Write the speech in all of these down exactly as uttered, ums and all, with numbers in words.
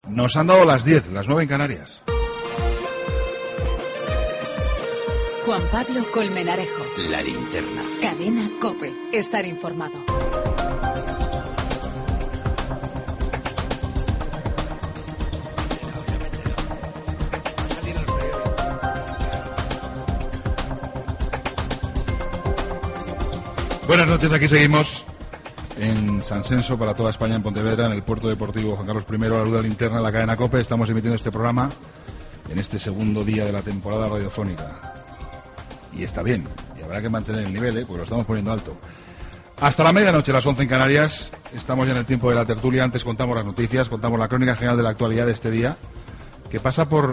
Nos han dado las diez, las nueve en Canarias. Juan Pablo Colmenarejo. La Linterna. Cadena COPE. Estar informado. Buenas noches, aquí seguimos en San Senso para toda España, en Pontevedra, en el puerto deportivo Juan Carlos primero, a la luz de la linterna, en la cadena COPE. Estamos emitiendo este programa en este segundo día de la temporada radiofónica. Y está bien, y habrá que mantener el nivel, ¿eh? Porque lo estamos poniendo alto. Hasta la medianoche, las once en Canarias. Estamos ya en el tiempo de la tertulia. Antes contamos las noticias, contamos la crónica general de la actualidad de este día, que pasa por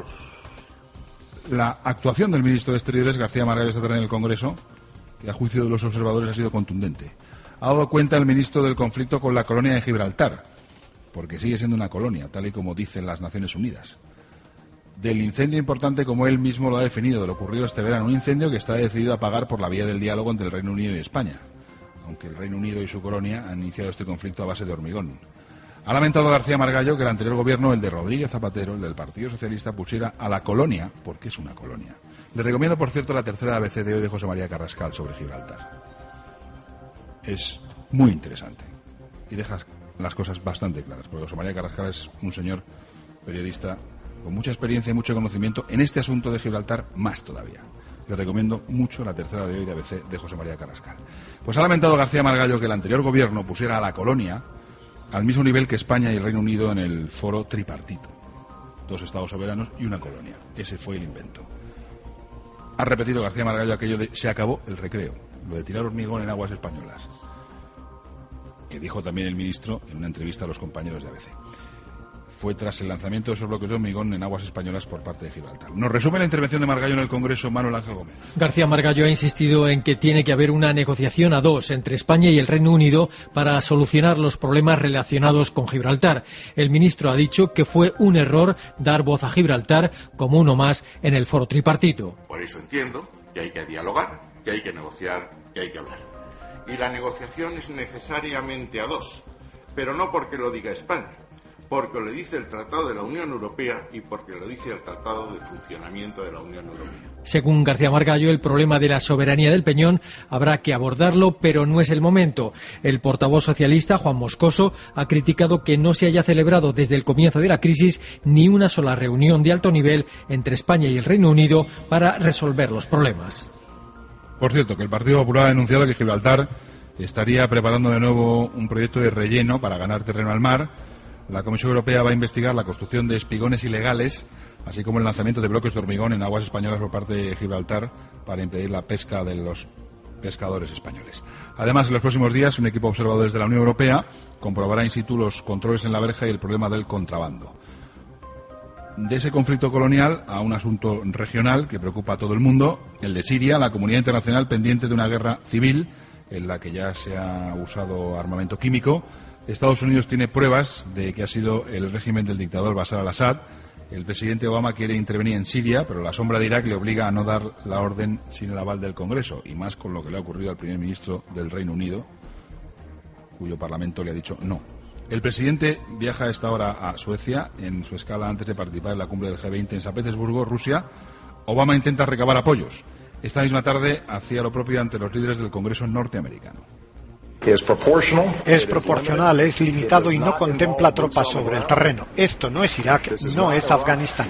la actuación del ministro de Exteriores, García Margallo, esta tarde en el Congreso, que a juicio de los observadores ha sido contundente. Ha dado cuenta el ministro del conflicto con la colonia de Gibraltar, porque sigue siendo una colonia, tal y como dicen las Naciones Unidas. Del incendio importante, como él mismo lo ha definido, de lo ocurrido este verano, un incendio que está decidido a apagar por la vía del diálogo entre el Reino Unido y España, aunque el Reino Unido y su colonia han iniciado este conflicto a base de hormigón. Ha lamentado García Margallo que el anterior gobierno, el de Rodríguez Zapatero, el del Partido Socialista, pusiera a la colonia, porque es una colonia. Le recomiendo, por cierto, la tercera A B C de hoy de José María Carrascal sobre Gibraltar. Es muy interesante y deja las cosas bastante claras, porque José María Carrascal es un señor periodista con mucha experiencia y mucho conocimiento en este asunto de Gibraltar, más todavía. Le recomiendo mucho la tercera de hoy de A B C de José María Carrascal. Pues ha lamentado García Margallo que el anterior gobierno pusiera a la colonia al mismo nivel que España y el Reino Unido en el foro tripartito. Dos estados soberanos y una colonia. Ese fue el invento. Ha repetido García Margallo aquello de se acabó el recreo, lo de tirar hormigón en aguas españolas, que dijo también el ministro en una entrevista a los compañeros de A B C. Fue tras el lanzamiento de esos bloques de hormigón en aguas españolas por parte de Gibraltar. Nos resume la intervención de Margallo en el Congreso, Manuel Ángel Gómez. García Margallo ha insistido en que tiene que haber una negociación a dos entre España y el Reino Unido para solucionar los problemas relacionados con Gibraltar. El ministro ha dicho que fue un error dar voz a Gibraltar como uno más en el foro tripartito. Por eso entiendo que hay que dialogar, que hay que negociar, que hay que hablar. Y la negociación es necesariamente a dos, pero no porque lo diga España, porque lo dice el Tratado de la Unión Europea y porque lo dice el Tratado de Funcionamiento de la Unión Europea. Según García Margallo, el problema de la soberanía del Peñón habrá que abordarlo, pero no es el momento. El portavoz socialista, Juan Moscoso, ha criticado que no se haya celebrado desde el comienzo de la crisis ni una sola reunión de alto nivel entre España y el Reino Unido para resolver los problemas. Por cierto, que el Partido Popular ha denunciado que Gibraltar estaría preparando de nuevo un proyecto de relleno para ganar terreno al mar. La Comisión Europea va a investigar la construcción de espigones ilegales, así como el lanzamiento de bloques de hormigón en aguas españolas por parte de Gibraltar para impedir la pesca de los pescadores españoles. Además, en los próximos días, un equipo observador desde la Unión Europea comprobará in situ los controles en la verja y el problema del contrabando. De ese conflicto colonial a un asunto regional que preocupa a todo el mundo, el de Siria, la comunidad internacional pendiente de una guerra civil en la que ya se ha usado armamento químico. Estados Unidos tiene pruebas de que ha sido el régimen del dictador Bashar al-Assad. El presidente Obama quiere intervenir en Siria, pero la sombra de Irak le obliga a no dar la orden sin el aval del Congreso, y más con lo que le ha ocurrido al primer ministro del Reino Unido, cuyo parlamento le ha dicho no. El presidente viaja a esta hora a Suecia en su escala antes de participar en la cumbre del G veinte en San Petersburgo, Rusia. Obama intenta recabar apoyos. Esta misma tarde hacía lo propio ante los líderes del Congreso norteamericano. Es proporcional, es limitado y no contempla tropas sobre el terreno. Esto no es Irak, no es Afganistán.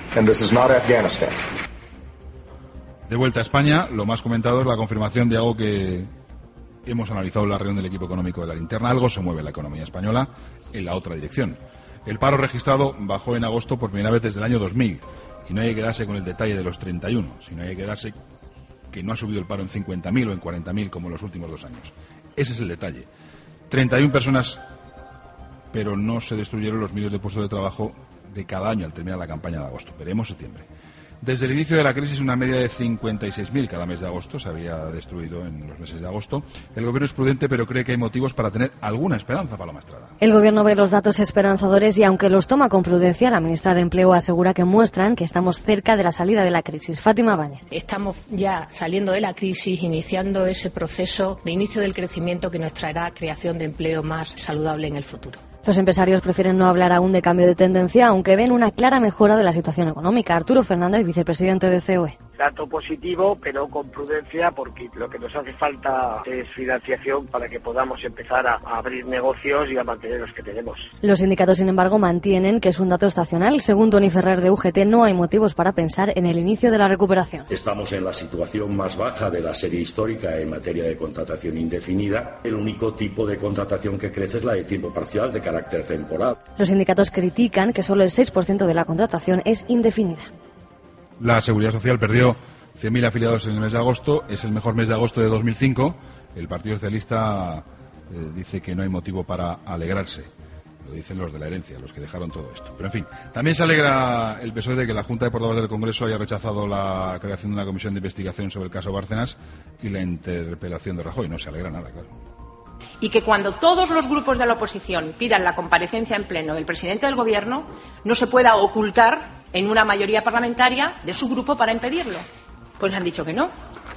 De vuelta a España, lo más comentado es la confirmación de algo que hemos analizado en la reunión del equipo económico de la linterna. Algo se mueve en la economía española en la otra dirección. El paro registrado bajó en agosto por primera vez desde el año dos mil. Y no hay que quedarse con el detalle de los treinta y uno, sino hay que quedarse que no ha subido el paro en cincuenta mil o en cuarenta mil como en los últimos dos años. Ese es el detalle. treinta y una personas, pero no se destruyeron los miles de puestos de trabajo de cada año al terminar la campaña de agosto. Veremos septiembre. Desde el inicio de la crisis, una media de cincuenta y seis mil cada mes de agosto se había destruido en los meses de agosto. El gobierno es prudente, pero cree que hay motivos para tener alguna esperanza, Paloma Estrada. El gobierno ve los datos esperanzadores y, aunque los toma con prudencia, la ministra de Empleo asegura que muestran que estamos cerca de la salida de la crisis. Fátima Báñez. Estamos ya saliendo de la crisis, iniciando ese proceso de inicio del crecimiento que nos traerá creación de empleo más saludable en el futuro. Los empresarios prefieren no hablar aún de cambio de tendencia, aunque ven una clara mejora de la situación económica. Arturo Fernández, vicepresidente de C O E. Dato positivo, pero con prudencia, porque lo que nos hace falta es financiación para que podamos empezar a, a abrir negocios y a mantener los que tenemos. Los sindicatos, sin embargo, mantienen que es un dato estacional. Según Toni Ferrer de U G T, no hay motivos para pensar en el inicio de la recuperación. Estamos en la situación más baja de la serie histórica en materia de contratación indefinida. El único tipo de contratación que crece es la de tiempo parcial, de carácter temporal. Los sindicatos critican que solo el seis por ciento de la contratación es indefinida. La Seguridad Social perdió cien mil afiliados en el mes de agosto. Es el mejor mes de agosto de dos mil cinco. El Partido Socialista eh, dice que no hay motivo para alegrarse. Lo dicen los de la herencia, los que dejaron todo esto. Pero en fin, también se alegra el P S O E de que la Junta de Portavoces del Congreso haya rechazado la creación de una comisión de investigación sobre el caso Bárcenas y la interpelación de Rajoy. No se alegra nada, claro. Y que cuando todos los grupos de la oposición pidan la comparecencia en pleno del presidente del Gobierno, no se pueda ocultar en una mayoría parlamentaria de su grupo para impedirlo. Pues le han dicho que no.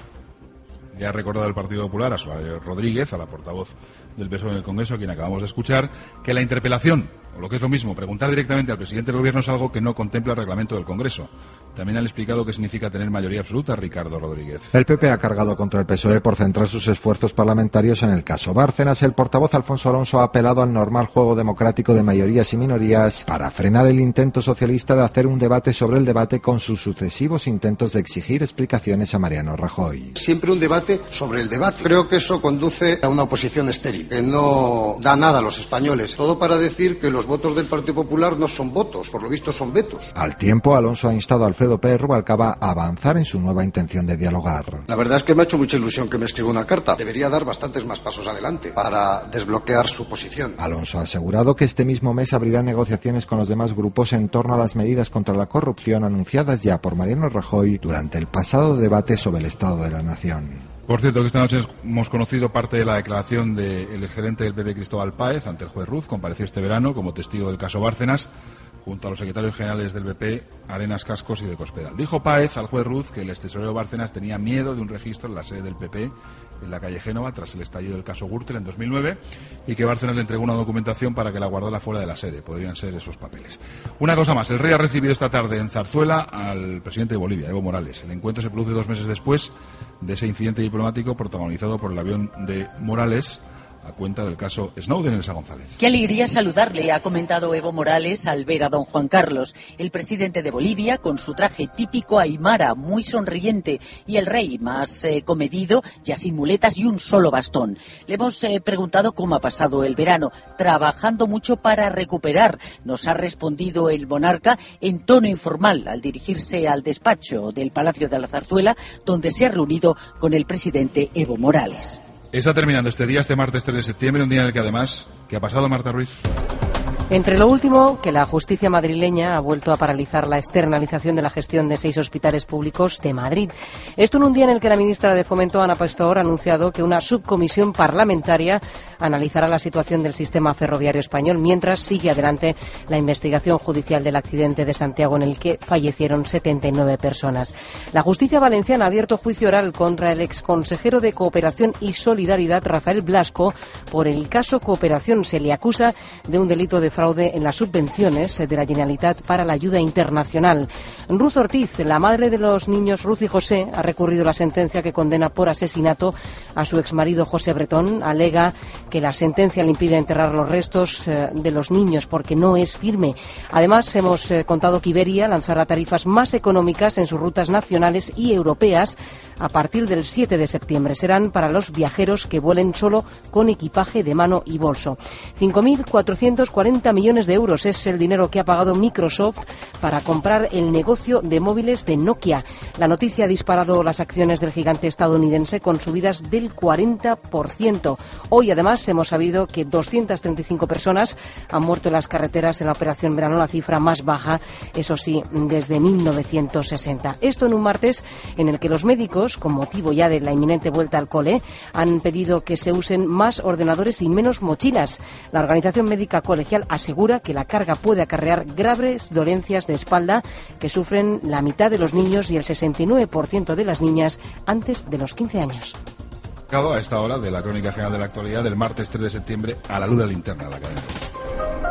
Le ha recordado el Partido Popular a Soraya Rodríguez, a la portavoz del P S O E en el Congreso, a quien acabamos de escuchar, que la interpelación, o lo que es lo mismo, preguntar directamente al presidente del Gobierno es algo que no contempla el reglamento del Congreso. También han explicado qué significa tener mayoría absoluta, Ricardo Rodríguez. El P P ha cargado contra el P S O E por centrar sus esfuerzos parlamentarios en el caso Bárcenas. El portavoz Alfonso Alonso ha apelado al normal juego democrático de mayorías y minorías para frenar el intento socialista de hacer un debate sobre el debate con sus sucesivos intentos de exigir explicaciones a Mariano Rajoy. Siempre un debate sobre el debate. Creo que eso conduce a una oposición estéril, que no da nada a los españoles. Todo para decir que los votos del Partido Popular no son votos, por lo visto son vetos. Al tiempo, Alonso ha instado a Alfredo Pérez Rubalcaba a avanzar en su nueva intención de dialogar. La verdad es que me ha hecho mucha ilusión que me escriba una carta. Debería dar bastantes más pasos adelante para desbloquear su posición. Alonso ha asegurado que este mismo mes abrirá negociaciones con los demás grupos en torno a las medidas contra la corrupción anunciadas ya por Mariano Rajoy durante el pasado debate sobre el estado de la nación. Por cierto, que esta noche hemos conocido parte de la declaración del exgerente del P P, Cristóbal Páez, ante el juez Ruz. Compareció este verano como testigo del caso Bárcenas, junto a los secretarios generales del B P, Arenas, Cascos y de Cospedal. Dijo Páez al juez Ruz que el extesorero Bárcenas tenía miedo de un registro en la sede del P P en la calle Génova tras el estallido del caso Gürtel en dos mil nueve y que Bárcenas le entregó una documentación para que la guardara fuera de la sede. Podrían ser esos papeles. Una cosa más, el rey ha recibido esta tarde en Zarzuela al presidente de Bolivia, Evo Morales. El encuentro se produce dos meses después de ese incidente diplomático protagonizado por el avión de Morales a cuenta del caso Snowden. Elsa González. Qué alegría saludarle, ha comentado Evo Morales al ver a don Juan Carlos, el presidente de Bolivia, con su traje típico aymara, muy sonriente, y el rey más eh, comedido, ya sin muletas y un solo bastón. Le hemos eh, preguntado cómo ha pasado el verano, trabajando mucho para recuperar. Nos ha respondido el monarca en tono informal al dirigirse al despacho del Palacio de la Zarzuela, donde se ha reunido con el presidente Evo Morales. Está terminando este día, este martes tres de septiembre, un día en el que además, ¿qué ha pasado, Marta Ruiz? Entre lo último, que la justicia madrileña ha vuelto a paralizar la externalización de la gestión de seis hospitales públicos de Madrid. Esto en un día en el que la ministra de Fomento, Ana Pastor, ha anunciado que una subcomisión parlamentaria analizará la situación del sistema ferroviario español, mientras sigue adelante la investigación judicial del accidente de Santiago en el que fallecieron setenta y nueve personas. La justicia valenciana ha abierto juicio oral contra el exconsejero de Cooperación y Solidaridad, Rafael Blasco, por el caso Cooperación. Se le acusa de un delito de fraude en las subvenciones de la Generalitat para la ayuda internacional. Ruth Ortiz, la madre de los niños Ruth y José, ha recurrido la sentencia que condena por asesinato a su exmarido José Bretón. Alega que la sentencia le impide enterrar los restos eh, de los niños porque no es firme. Además, hemos eh, contado que Iberia lanzará tarifas más económicas en sus rutas nacionales y europeas a partir del siete de septiembre. Serán para los viajeros que vuelen solo con equipaje de mano y bolso. cinco mil cuatrocientos cuarenta millones de euros es el dinero que ha pagado Microsoft para comprar el negocio de móviles de Nokia. La noticia ha disparado las acciones del gigante estadounidense con subidas del cuarenta por ciento. Hoy, además, hemos sabido que doscientas treinta y cinco personas han muerto en las carreteras en la operación verano, la cifra más baja, eso sí, desde mil novecientos sesenta. Esto en un martes en el que los médicos, con motivo ya de la inminente vuelta al cole, han pedido que se usen más ordenadores y menos mochilas. La Organización Médica Colegial asegura que la carga puede acarrear graves dolencias de espalda que sufren la mitad de los niños y el sesenta y nueve por ciento de las niñas antes de los quince años. A esta hora de la Crónica General de la Actualidad del martes tres de septiembre a la luz de la linterna de la cadena.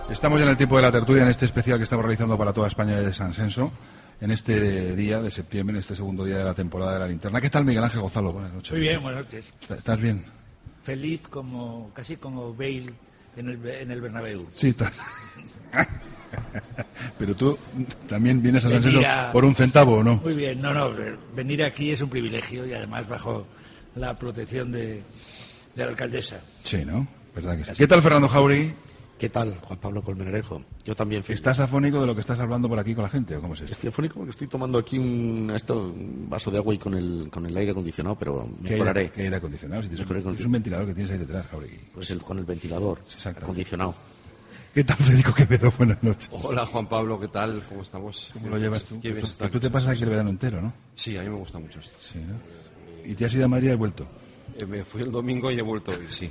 Estamos ya en el tiempo de la tertulia, en este especial que estamos realizando para toda España de San Censo, en este día de septiembre, en este segundo día de la temporada de la linterna. ¿Qué tal, Miguel Ángel Gonzalo? Buenas noches. Muy bien, buenas noches. ¿Estás bien? Feliz como, casi como Bale en el, en el Bernabéu. Sí, está. Pero tú también vienes a San Venir Censo a... por un centavo, ¿o no? Muy bien, no, no, venir aquí es un privilegio y además bajo la protección de, de la alcaldesa. Sí, ¿no? ¿Verdad que sí? ¿Qué tal, Fernando Jauregui? ¿Qué tal, Juan Pablo Colmenarejo? Yo también. Feliz. ¿Estás afónico de lo que estás hablando por aquí con la gente o cómo es esto? Estoy afónico porque estoy tomando aquí un, esto, un vaso de agua y con el, con el aire acondicionado, pero mejoraré. ¿Qué aire, aire acondicionado? Si tienes, un, es un ventilador que tienes ahí detrás, Jauregui. Pues el, con el ventilador acondicionado. ¿Qué tal, Federico Quevedo? Buenas noches. Hola, Juan Pablo, ¿qué tal? ¿Cómo estamos? ¿Cómo lo llevas tú? Qué bien tú, tú te pasas aquí el verano entero, ¿no? Sí, a mí me gusta mucho esto. Sí, ¿no? ¿Y te has ido a Madrid y has vuelto? Eh, me fui el domingo y he vuelto hoy, sí.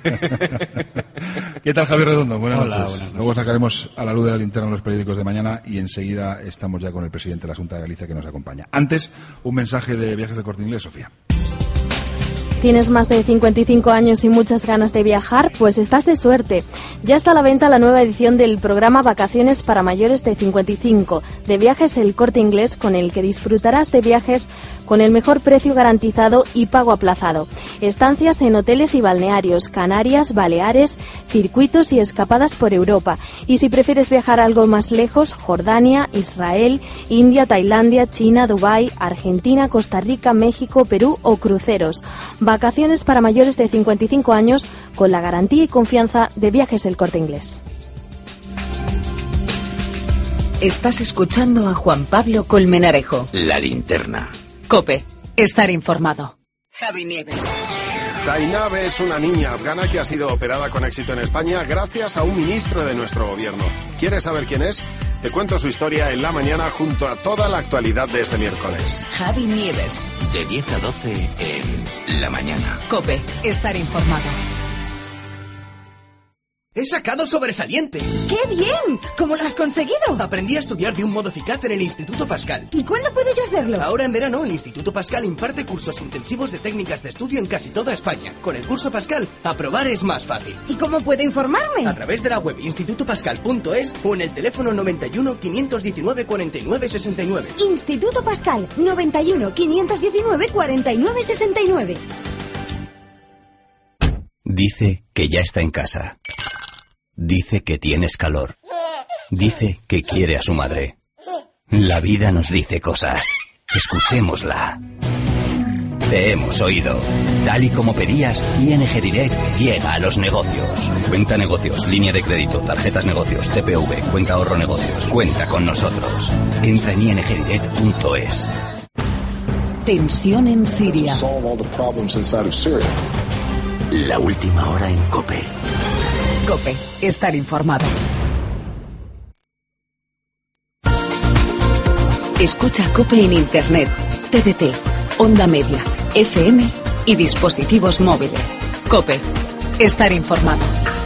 ¿Qué tal, Javier Redondo? Buenas Hola, noches. buenas noches. Luego sacaremos a la luz de la linterna los periódicos de mañana y enseguida estamos ya con el presidente de la Junta de Galicia que nos acompaña. Antes, un mensaje de Viajes del Corte Inglés, Sofía. ¿Tienes más de cincuenta y cinco años y muchas ganas de viajar? Pues estás de suerte. Ya está a la venta la nueva edición del programa Vacaciones para mayores de cincuenta y cinco de Viajes El Corte Inglés, con el que disfrutarás de viajes con el mejor precio garantizado y pago aplazado. Estancias en hoteles y balnearios, Canarias, Baleares, circuitos y escapadas por Europa. Y si prefieres viajar algo más lejos, Jordania, Israel, India, Tailandia, China, Dubái, Argentina, Costa Rica, México, Perú o cruceros. Vacaciones para mayores de cincuenta y cinco años con la garantía y confianza de Viajes El Corte Inglés. Estás escuchando a Juan Pablo Colmenarejo. La linterna. COPE. Estar informado. Javi Nieves. Zainab es una niña afgana que ha sido operada con éxito en España gracias a un ministro de nuestro gobierno. ¿Quieres saber quién es? Te cuento su historia en la mañana junto a toda la actualidad de este miércoles. Javi Nieves. De diez a doce en la mañana. COPE. Estar informado. ¡He sacado sobresaliente! ¡Qué bien! ¿Cómo lo has conseguido? Aprendí a estudiar de un modo eficaz en el Instituto Pascal. ¿Y cuándo puedo yo hacerlo? Ahora en verano el Instituto Pascal imparte cursos intensivos de técnicas de estudio en casi toda España. Con el curso Pascal, aprobar es más fácil. ¿Y cómo puedo informarme? A través de la web instituto pascal punto es o en el teléfono noventa y uno, quinientos diecinueve, cuarenta y nueve, sesenta y nueve. Instituto Pascal, noventa y uno, quinientos diecinueve, cuarenta y nueve, sesenta y nueve. Dice que ya está en casa. Dice que tienes calor. Dice que quiere a su madre. La vida nos dice cosas. Escuchémosla. Te hemos oído. Tal y como pedías, I N G Direct llega a los negocios. Cuenta negocios, línea de crédito, tarjetas negocios, T P V, cuenta ahorro negocios. Cuenta con nosotros. Entra en i n g direct punto es. Tensión en Siria. La última hora en COPE. COPE. Estar informado. Escucha COPE en Internet, T D T, Onda Media, F M y dispositivos móviles. COPE. Estar informado.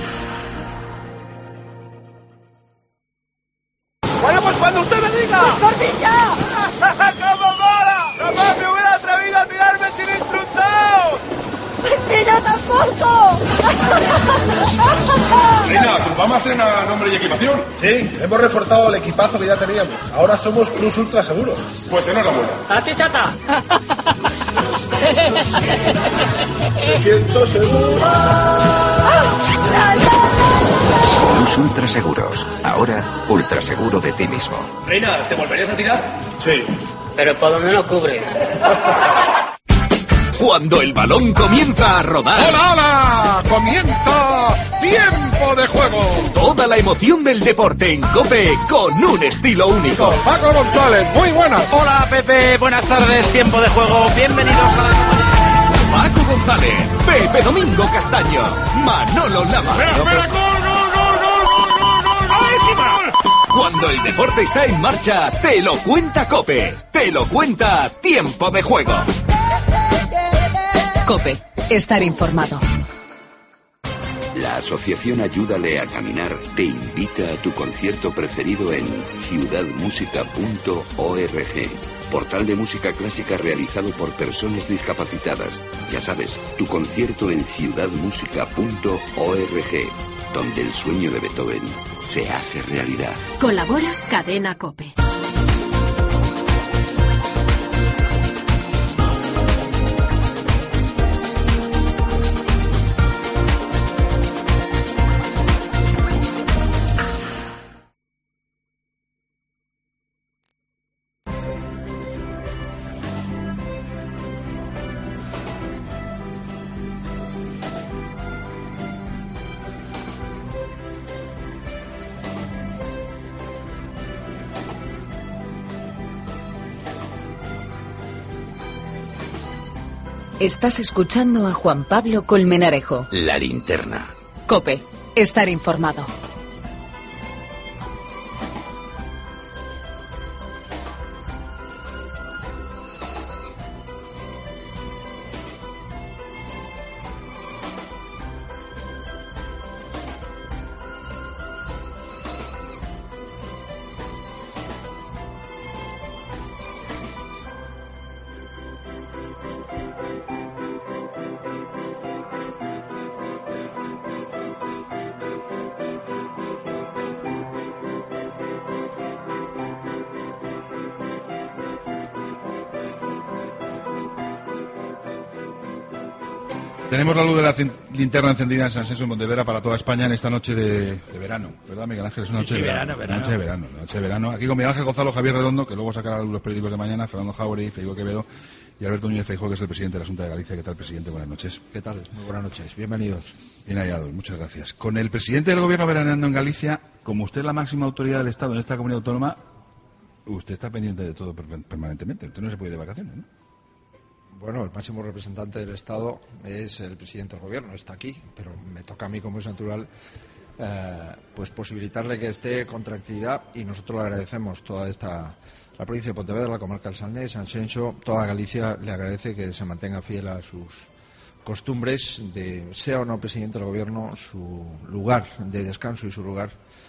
Bueno, pues cuando usted me diga. ¡Cortilla! ¡Cómo mola! ¡Jamás me hubiera atrevido a tirarme sin instructor! ¡Que yo tampoco! Reina, ¿vamos a estrenar nombre y equipación? Sí, hemos reforzado el equipazo que ya teníamos. Ahora somos Plus Ultra Seguros. Pues enhorabuena. ¡A ti, chata! Me siento seguro. Plus Ultra Seguros. Ahora, ultra seguro de ti mismo. Reina, ¿te volverías a tirar? Sí. Pero por lo menos cubre. Cuando el balón comienza a rodar. ¡Hola, hola! ¡Comienza Tiempo de Juego! Toda la emoción del deporte en COPE con un estilo único. Paco González, muy buenas. Hola, Pepe, buenas tardes. Tiempo de Juego. Bienvenidos a la... Paco González, Pepe Domingo Castaño, Manolo Lama. ¡Espera, espera! ¡Gol, gol, gol, gol, gol, gol, gol! ¡Gol! Cuando el deporte está en marcha, te lo cuenta COPE. Te lo cuenta Tiempo de Juego. COPE. Estar informado. La asociación Ayúdale a Caminar te invita a tu concierto preferido en ciudad música punto org. Portal de música clásica realizado por personas discapacitadas. Ya sabes, tu concierto en ciudad música punto org. donde el sueño de Beethoven se hace realidad. Colabora Cadena COPE. Estás escuchando a Juan Pablo Colmenarejo. La linterna. COPE. Estar informado. Tenemos la luz de la linterna encendida en San Senso, en Pontevedra, para toda España en esta noche de, de verano, ¿verdad, Miguel Ángel? Es una noche sí, de verano, verano, verano. Noche de verano, noche de verano. Aquí con Miguel Ángel Gonzalo, Javier Redondo, que luego sacará los periódicos de mañana, Fernando Jauregui, Feijóo Quevedo y Alberto Núñez Feijóo, que es el presidente de la Junta de Galicia. ¿Qué tal, presidente? Buenas noches. ¿Qué tal? Muy buenas noches. Bienvenidos. Bien hallados, muchas gracias. Con el presidente del gobierno veraneando en Galicia, como usted es la máxima autoridad del Estado en esta comunidad autónoma, usted está pendiente de todo permanentemente. Usted no se puede ir de vacaciones, ¿no? Bueno, el máximo representante del Estado es el presidente del gobierno, está aquí, pero me toca a mí, como es natural, eh, pues posibilitarle que esté con tranquilidad, y nosotros le agradecemos toda esta, la provincia de Pontevedra, la comarca del Salnés, San Xenxo, toda Galicia le agradece que se mantenga fiel a sus costumbres de, sea o no presidente del gobierno, su lugar de descanso y su lugar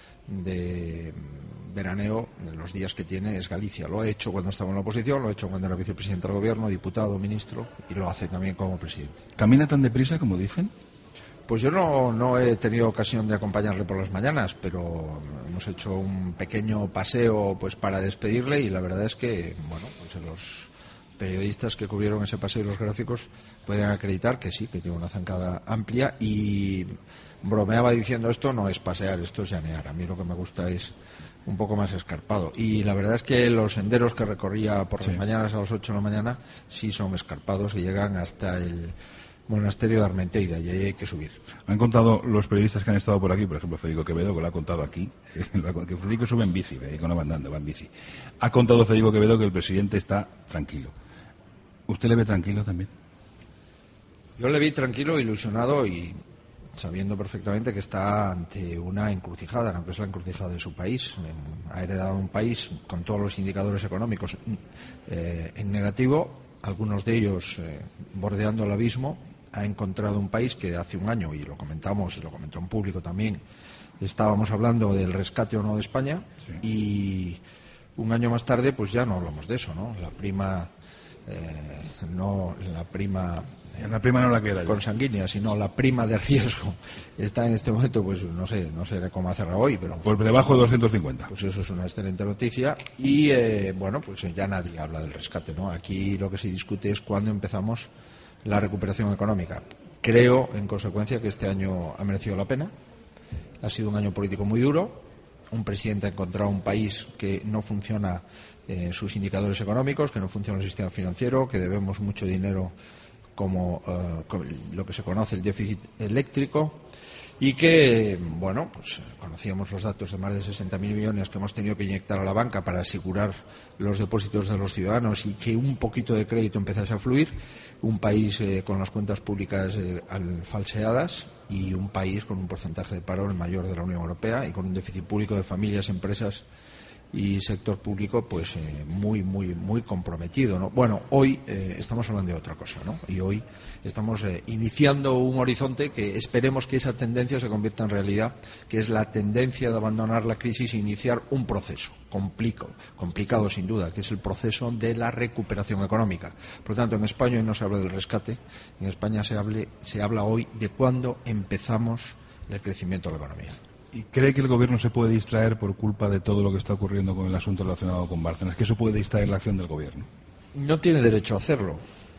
de veraneo en los días que tiene es Galicia. Lo ha hecho cuando estaba en la oposición, lo ha hecho cuando era vicepresidente del gobierno, diputado, ministro, y lo hace también como presidente. ¿Camina tan deprisa como dicen? Pues yo no, no he tenido ocasión de acompañarle por las mañanas, pero hemos hecho un pequeño paseo pues para despedirle, y la verdad es que, bueno, pues los periodistas que cubrieron ese paseo y los gráficos pueden acreditar que sí, que tiene una zancada amplia, y bromeaba diciendo esto no es pasear, esto es llanear. A mí lo que me gusta es un poco más escarpado, y la verdad es que los senderos que recorría por sí. las mañanas a las ocho de la mañana sí son escarpados y llegan hasta el monasterio de Armenteira, y ahí hay que subir. Han contado los periodistas que han estado por aquí, por ejemplo Federico Quevedo, que lo ha contado aquí, que Federico sube en bici, Federico no va andando, va en bici. Ha contado Federico Quevedo que el presidente está tranquilo. ¿Usted le ve tranquilo también? Yo le vi tranquilo, ilusionado y sabiendo perfectamente que está ante una encrucijada, aunque es la encrucijada de su país. Ha heredado un país con todos los indicadores económicos eh, en negativo, algunos de ellos eh, bordeando el abismo. Ha encontrado un país que hace un año, y lo comentamos y lo comentó en público también, estábamos hablando del rescate o no de España, sí. Y un año más tarde pues ya no hablamos de eso, ¿no? La prima eh, no la prima La prima no la que era consanguínea, sino la prima de riesgo está en este momento, pues no sé, no sé cómo hacerla hoy, pero por debajo de doscientos cincuenta. Pues eso es una excelente noticia, y eh, bueno, pues ya nadie habla del rescate, ¿no? Aquí lo que se discute es cuándo empezamos la recuperación económica. Creo, en consecuencia, que este año ha merecido la pena. Ha sido un año político muy duro. Un presidente ha encontrado un país que no funciona eh, sus indicadores económicos, que no funciona el sistema financiero, que debemos mucho dinero como, uh, como lo que se conoce el déficit eléctrico, y que, bueno, pues conocíamos los datos de más de sesenta mil millones que hemos tenido que inyectar a la banca para asegurar los depósitos de los ciudadanos, y que un poquito de crédito empezase a fluir. Un país eh, con las cuentas públicas eh, falseadas, y un país con un porcentaje de paro el mayor de la Unión Europea, y con un déficit público de familias, empresas y sector público pues eh, muy muy muy comprometido, ¿no? Bueno, hoy eh, estamos hablando de otra cosa, ¿no? Y hoy estamos eh, iniciando un horizonte que esperemos que esa tendencia se convierta en realidad, que es la tendencia de abandonar la crisis e iniciar un proceso complicado, complicado sin duda, que es el proceso de la recuperación económica. Por lo tanto, en España hoy no se habla del rescate, en España se hable, se habla hoy de cuándo empezamos el crecimiento de la economía. ¿Y cree que el gobierno se puede distraer por culpa de todo lo que está ocurriendo con el asunto relacionado con Bárcenas? ¿Que eso puede distraer la acción del gobierno? No tiene derecho a hacerlo.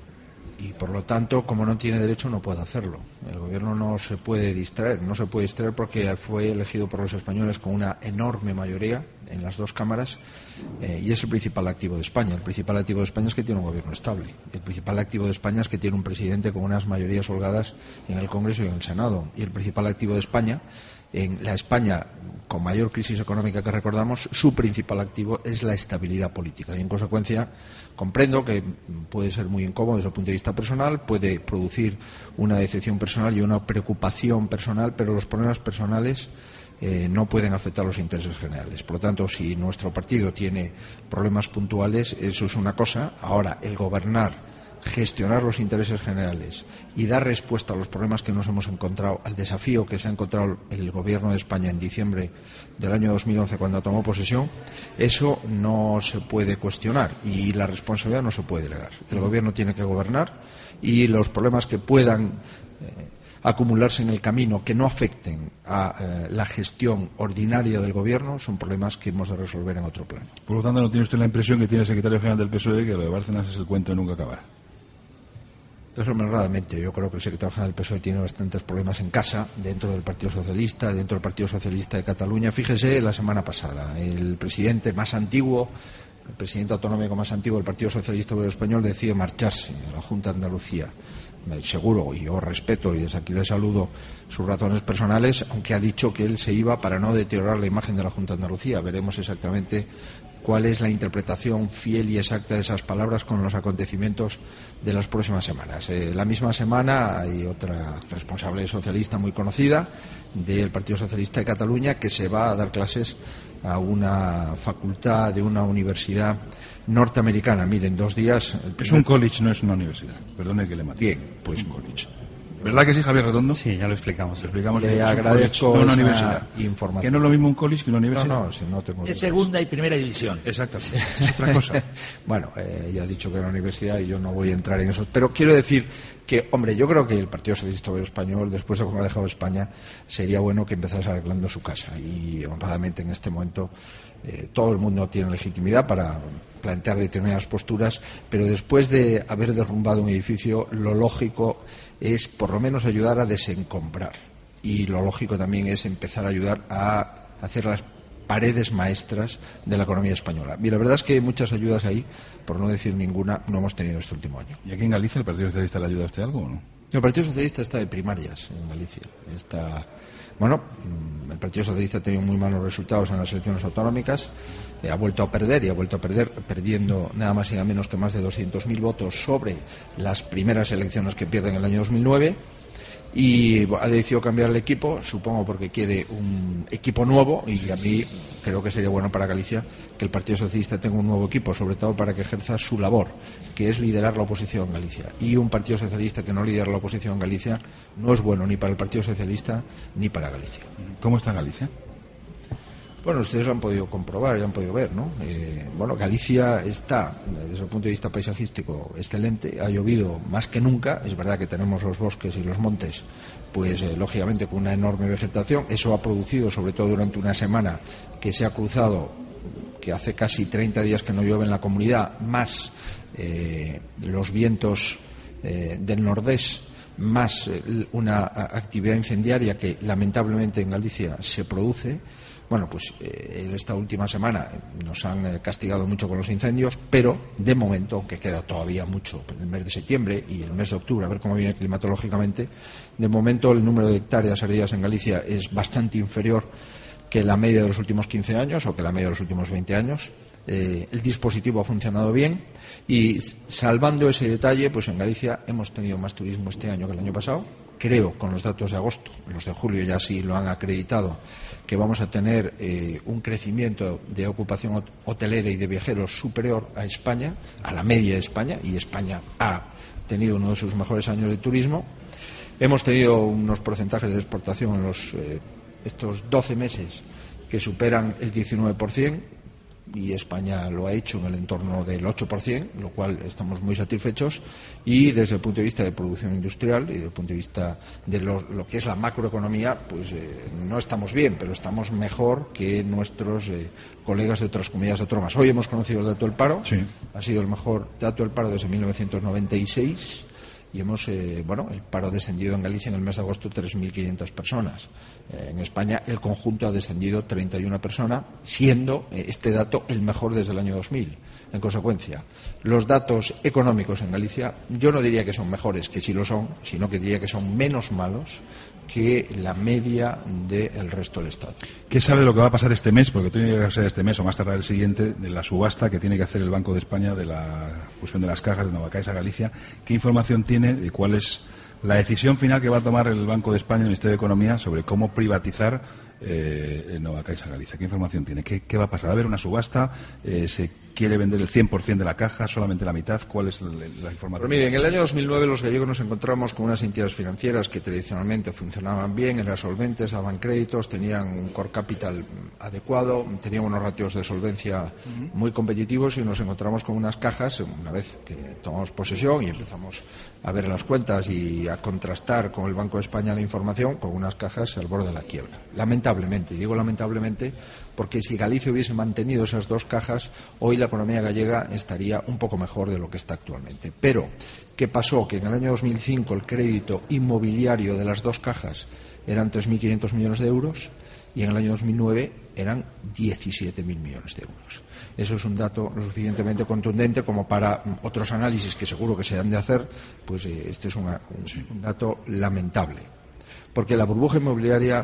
Y por lo tanto, como no tiene derecho, no puede hacerlo. El gobierno no se puede distraer, no se puede distraer porque fue elegido por los españoles con una enorme mayoría en las dos cámaras eh, y es el principal activo de España. El principal activo de España es que tiene un gobierno estable. El principal activo de España es que tiene un presidente con unas mayorías holgadas en el Congreso y en el Senado. Y el principal activo de España, en la España con mayor crisis económica que recordamos, su principal activo es la estabilidad política. Y en consecuencia, comprendo que puede ser muy incómodo desde el punto de vista personal, puede producir una decepción personal y una preocupación personal, pero los problemas personales eh, no pueden afectar los intereses generales. Por lo tanto, si nuestro partido tiene problemas puntuales, eso es una cosa. Ahora, el gobernar, gestionar los intereses generales y dar respuesta a los problemas que nos hemos encontrado, al desafío que se ha encontrado el gobierno de España en diciembre del año dos mil once cuando tomó posesión, eso no se puede cuestionar y la responsabilidad no se puede delegar. El gobierno tiene que gobernar y los problemas que puedan eh, acumularse en el camino que no afecten a eh, la gestión ordinaria del gobierno son problemas que hemos de resolver en otro plano. Por lo tanto, ¿no tiene usted la impresión que tiene el secretario general del P S O E que lo de Bárcenas es el cuento de nunca acabar? Desmesuradamente, yo creo que el secretario general del P S O E tiene bastantes problemas en casa, dentro del Partido Socialista, dentro del Partido Socialista de Cataluña. Fíjese la semana pasada, el presidente más antiguo, el presidente autonómico más antiguo del Partido Socialista Obrero Español decide marcharse a la Junta de Andalucía. Seguro, y yo respeto y desde aquí le saludo sus razones personales, aunque ha dicho que él se iba para no deteriorar la imagen de la Junta de Andalucía. Veremos exactamente cuál es la interpretación fiel y exacta de esas palabras con los acontecimientos de las próximas semanas. Eh, la misma semana hay otra responsable socialista muy conocida del Partido Socialista de Cataluña que se va a dar clases a una facultad de una universidad norteamericana. Miren, dos días... El primer... Es un college, no es una universidad. Perdone que le mate. Bien, pues un college. ¿Verdad que sí, Javier Redondo? Sí, ya lo explicamos. Le explicamos Le que agradezco college, no una esa universidad. información. Que no es lo mismo un college que una universidad. No, no, si no tengo... Es segunda y primera división. Exactamente. Es otra cosa. Bueno, eh, ya ha dicho que era una universidad y yo no voy a entrar en eso. Pero quiero decir que, hombre, yo creo que el Partido Socialista Obrero Español, después de cómo ha dejado España, sería bueno que empezase arreglando su casa. Y honradamente en este momento eh, todo el mundo tiene legitimidad para plantear determinadas posturas, pero después de haber derrumbado un edificio, lo lógico es por lo menos ayudar a desencombrar. Y lo lógico también es empezar a ayudar a hacer las paredes maestras de la economía española. Y la verdad es que muchas ayudas ahí, por no decir ninguna, no hemos tenido este último año. ¿Y aquí en Galicia el Partido Socialista le ayuda a usted algo o no? El Partido Socialista está de primarias en Galicia. Está, bueno, el Partido Socialista ha tenido muy malos resultados en las elecciones autonómicas, eh, ha vuelto a perder y ha vuelto a perder perdiendo nada más y nada menos que más de doscientos mil votos sobre las primeras elecciones que pierde en el año dos mil nueve. Y ha decidido cambiar el equipo, supongo porque quiere un equipo nuevo, y a mí creo que sería bueno para Galicia que el Partido Socialista tenga un nuevo equipo, sobre todo para que ejerza su labor, que es liderar la oposición en Galicia. Y un Partido Socialista que no lidera la oposición en Galicia no es bueno ni para el Partido Socialista ni para Galicia. ¿Cómo está Galicia? Bueno, ustedes lo han podido comprobar y lo han podido ver, ¿no? Eh, bueno, Galicia está, desde el punto de vista paisajístico, excelente. Ha llovido más que nunca. Es verdad que tenemos los bosques y los montes, pues eh, lógicamente con una enorme vegetación. Eso ha producido, sobre todo durante una semana que se ha cruzado, que hace casi treinta días que no llueve en la comunidad, más eh, los vientos eh, del nordés, más eh, una actividad incendiaria que lamentablemente en Galicia se produce. Bueno, pues eh, en esta última semana nos han eh, castigado mucho con los incendios, pero de momento, aunque queda todavía mucho en el mes de septiembre y el mes de octubre, a ver cómo viene climatológicamente, de momento el número de hectáreas ardidas en Galicia es bastante inferior que la media de los últimos quince años o que la media de los últimos veinte años. Eh, el dispositivo ha funcionado bien y, salvando ese detalle, pues en Galicia hemos tenido más turismo este año que el año pasado. Creo, con los datos de agosto, los de julio ya sí lo han acreditado, que vamos a tener eh, un crecimiento de ocupación hotelera y de viajeros superior a España, a la media de España, y España ha tenido uno de sus mejores años de turismo. Hemos tenido unos porcentajes de exportación en los, eh, estos doce meses que superan el diecinueve por ciento. y España lo ha hecho en el entorno del ocho por ciento, lo cual estamos muy satisfechos, y desde el punto de vista de producción industrial y desde el punto de vista de lo, lo que es la macroeconomía, pues eh, no estamos bien, pero estamos mejor que nuestros eh, colegas de otras comunidades autónomas. Hoy hemos conocido el dato del paro, sí. Ha sido el mejor dato del paro desde mil novecientos noventa y seis. Y hemos, eh, bueno, el paro ha descendido en Galicia en el mes de agosto tres mil quinientas personas. Eh, en España el conjunto ha descendido treinta y una personas, siendo eh, este dato el mejor desde el año dos mil. En consecuencia, los datos económicos en Galicia, yo no diría que son mejores, que sí lo son, sino que diría que son menos malos que la media del resto del Estado. ¿Qué sabe de lo que va a pasar este mes? Porque tiene que ser este mes o más tarde el siguiente, de la subasta que tiene que hacer el Banco de España de la fusión de las cajas de Novacaixa Galicia. ¿Qué información tiene de cuál es la decisión final que va a tomar el Banco de España, el Ministerio de Economía, sobre cómo privatizar eh, Novacaixa Galicia? ¿Qué información tiene? ¿Qué, qué va a pasar? ¿Va a haber una subasta? Eh, ¿Se quiere vender el cien por ciento de la caja? ¿Solamente la mitad? ¿Cuál es la, la información? Pero mire, en el año dos mil nueve los gallegos nos encontramos con unas entidades financieras que tradicionalmente funcionaban bien, eran solventes, daban créditos, tenían un core capital adecuado, tenían unos ratios de solvencia uh-huh. muy competitivos, y nos encontramos con unas cajas, una vez que tomamos posesión y empezamos a ver las cuentas y a contrastar con el Banco de España la información, con unas cajas al borde de la quiebra. Lamentablemente, y digo lamentablemente porque si Galicia hubiese mantenido esas dos cajas, hoy la economía gallega estaría un poco mejor de lo que está actualmente. Pero, ¿qué pasó? Que en el año dos mil cinco el crédito inmobiliario de las dos cajas eran tres mil quinientos millones de euros y en el año dos mil nueve eran diecisiete mil millones de euros. Eso es un dato lo suficientemente contundente como para otros análisis que seguro que se han de hacer, pues eh, este es una, un, un dato lamentable. Porque la burbuja inmobiliaria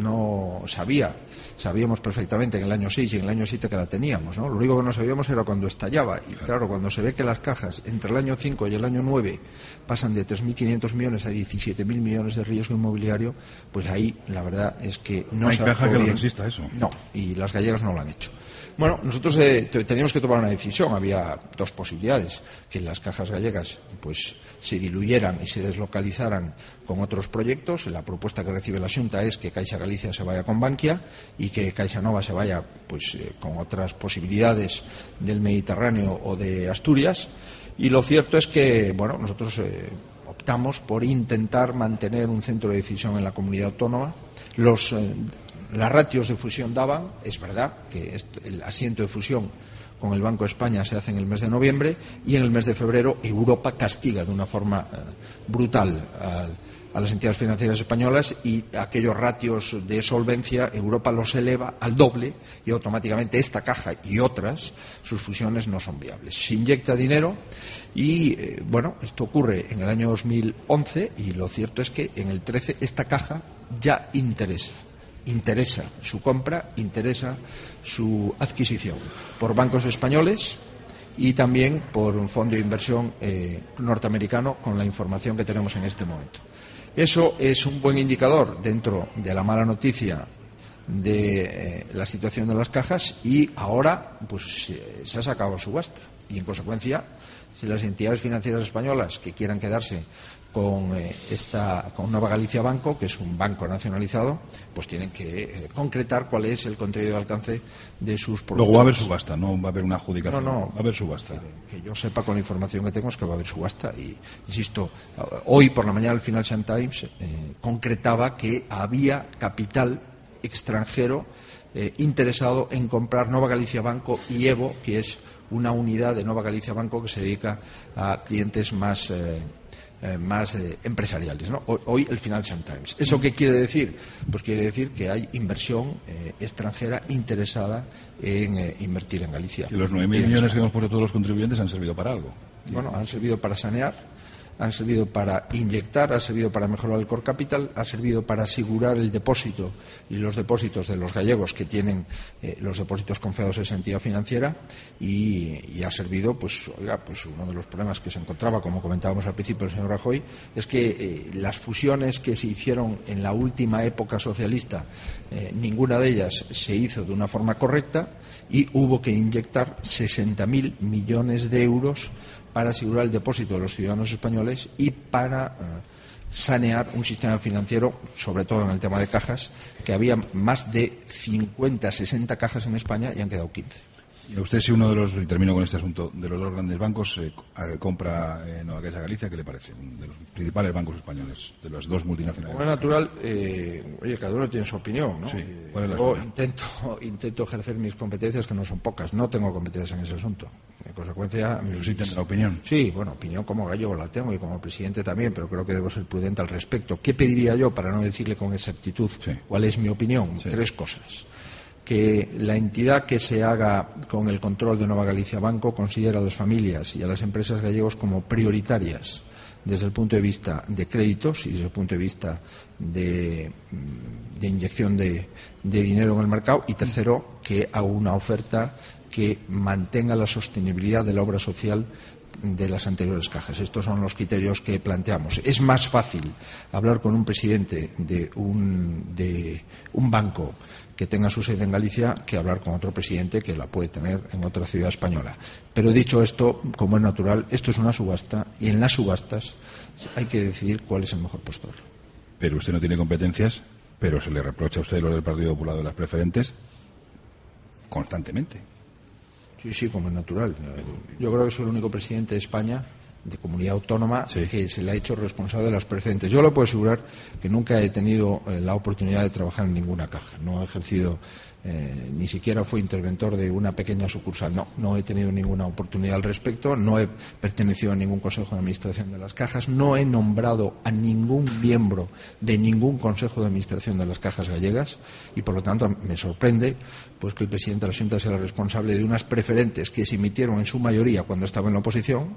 no sabía, sabíamos perfectamente en el año seis y en el año siete que la teníamos, ¿no? Lo único que no sabíamos era cuando estallaba. Y claro, cuando se ve que las cajas entre el año cinco y el año nueve pasan de tres mil quinientos millones a diecisiete mil millones de riesgo inmobiliario, pues ahí la verdad es que no, no hay se caja que bien. no resista eso. No, y las gallegas no lo han hecho. Bueno, nosotros eh, teníamos que tomar una decisión. Había dos posibilidades: que las cajas gallegas pues se diluyeran y se deslocalizaran con otros proyectos. La propuesta que recibe la Xunta es que Caixa Galicia se vaya con Bankia y que Caixa Nova se vaya pues eh, con otras posibilidades del Mediterráneo o de Asturias. Y lo cierto es que, bueno, nosotros eh, optamos por intentar mantener un centro de decisión en la comunidad autónoma. Los eh, Las ratios de fusión daban, es verdad que el asiento de fusión con el Banco de España se hace en el mes de noviembre, y en el mes de febrero Europa castiga de una forma eh, brutal a, a las entidades financieras españolas, y aquellos ratios de solvencia Europa los eleva al doble, y automáticamente esta caja y otras, sus fusiones no son viables. Se inyecta dinero y eh, bueno, esto ocurre en el año dos mil once, y lo cierto es que en el trece esta caja ya interesa. Interesa su compra, interesa su adquisición por bancos españoles y también por un fondo de inversión eh, norteamericano, con la información que tenemos en este momento. Eso es un buen indicador dentro de la mala noticia de eh, la situación de las cajas, y ahora pues se, se ha sacado subasta, y en consecuencia, si las entidades financieras españolas que quieran quedarse con eh, esta con Nova Galicia Banco, que es un banco nacionalizado, pues tienen que eh, concretar cuál es el contenido de alcance de sus productos. Luego va a haber subasta, no va a haber una adjudicación. No, no, va a haber subasta. Que, que yo sepa, con la información que tengo, es que va a haber subasta. Y insisto, hoy por la mañana el Financial Times eh, concretaba que había capital extranjero eh, interesado en comprar Nova Galicia Banco y Evo, que es una unidad de Nova Galicia Banco que se dedica a clientes más eh, eh, más eh, empresariales, ¿no? Hoy el Financial Times. ¿Eso qué quiere decir? Pues quiere decir que hay inversión eh, extranjera interesada en eh, invertir en Galicia. Que los nueve mil millones que hemos puesto todos los contribuyentes han servido para algo. Bueno, han servido para sanear, han servido para inyectar, ha servido para mejorar el core capital, ha servido para asegurar el depósito y los depósitos de los gallegos que tienen eh, los depósitos confiados a esa entidad financiera, y, y ha servido, pues, oiga, pues uno de los problemas que se encontraba, como comentábamos al principio el señor Rajoy, es que eh, las fusiones que se hicieron en la última época socialista, eh, ninguna de ellas se hizo de una forma correcta, y hubo que inyectar sesenta mil millones de euros para asegurar el depósito de los ciudadanos españoles y para uh, sanear un sistema financiero, sobre todo en el tema de cajas, que había más de cincuenta, sesenta cajas en España y han quedado quince. Y a usted, si uno de los, y termino con este asunto, de los dos grandes bancos eh, compra en Nueva Caixa Galicia, ¿qué le parece? De los principales bancos españoles, de las dos multinacionales. Como es natural, eh, oye, cada uno tiene su opinión, ¿no? Sí. ¿Cuál es la Yo suya? intento, intento ejercer mis competencias, que no son pocas. No tengo competencias en ese asunto. En consecuencia... Pero mis... sí tendrá opinión. Sí, bueno, opinión como gallego la tengo y como presidente también, pero creo que debo ser prudente al respecto. ¿Qué pediría yo para no decirle con exactitud sí. cuál es mi opinión? Sí. Tres cosas. Que la entidad que se haga con el control de Nueva Galicia Banco considera a las familias y a las empresas gallegos como prioritarias desde el punto de vista de créditos y desde el punto de vista de, de inyección de, de dinero en el mercado. Y tercero, que haga una oferta que mantenga la sostenibilidad de la obra social de las anteriores cajas. Estos son los criterios que planteamos. Es más fácil hablar con un presidente de un, de un banco que tenga su sede en Galicia que hablar con otro presidente que la puede tener en otra ciudad española. Pero dicho esto, como es natural, esto es una subasta y en las subastas hay que decidir cuál es el mejor postor. Pero usted no tiene competencias, pero se le reprocha a usted lo del Partido Popular de las preferentes constantemente. Sí, sí, como es natural. Yo creo que soy el único presidente de España, de comunidad autónoma, sí. que se le ha hecho responsable de las preferentes. Yo le puedo asegurar que nunca he tenido eh, la oportunidad de trabajar en ninguna caja. No he ejercido, eh, ni siquiera fui interventor de una pequeña sucursal. No, no he tenido ninguna oportunidad al respecto. No he pertenecido a ningún consejo de administración de las cajas. No he nombrado a ningún miembro de ningún consejo de administración de las cajas gallegas. Y por lo tanto me sorprende pues que el presidente de la Junta sea el responsable de unas preferentes que se emitieron en su mayoría cuando estaba en la oposición,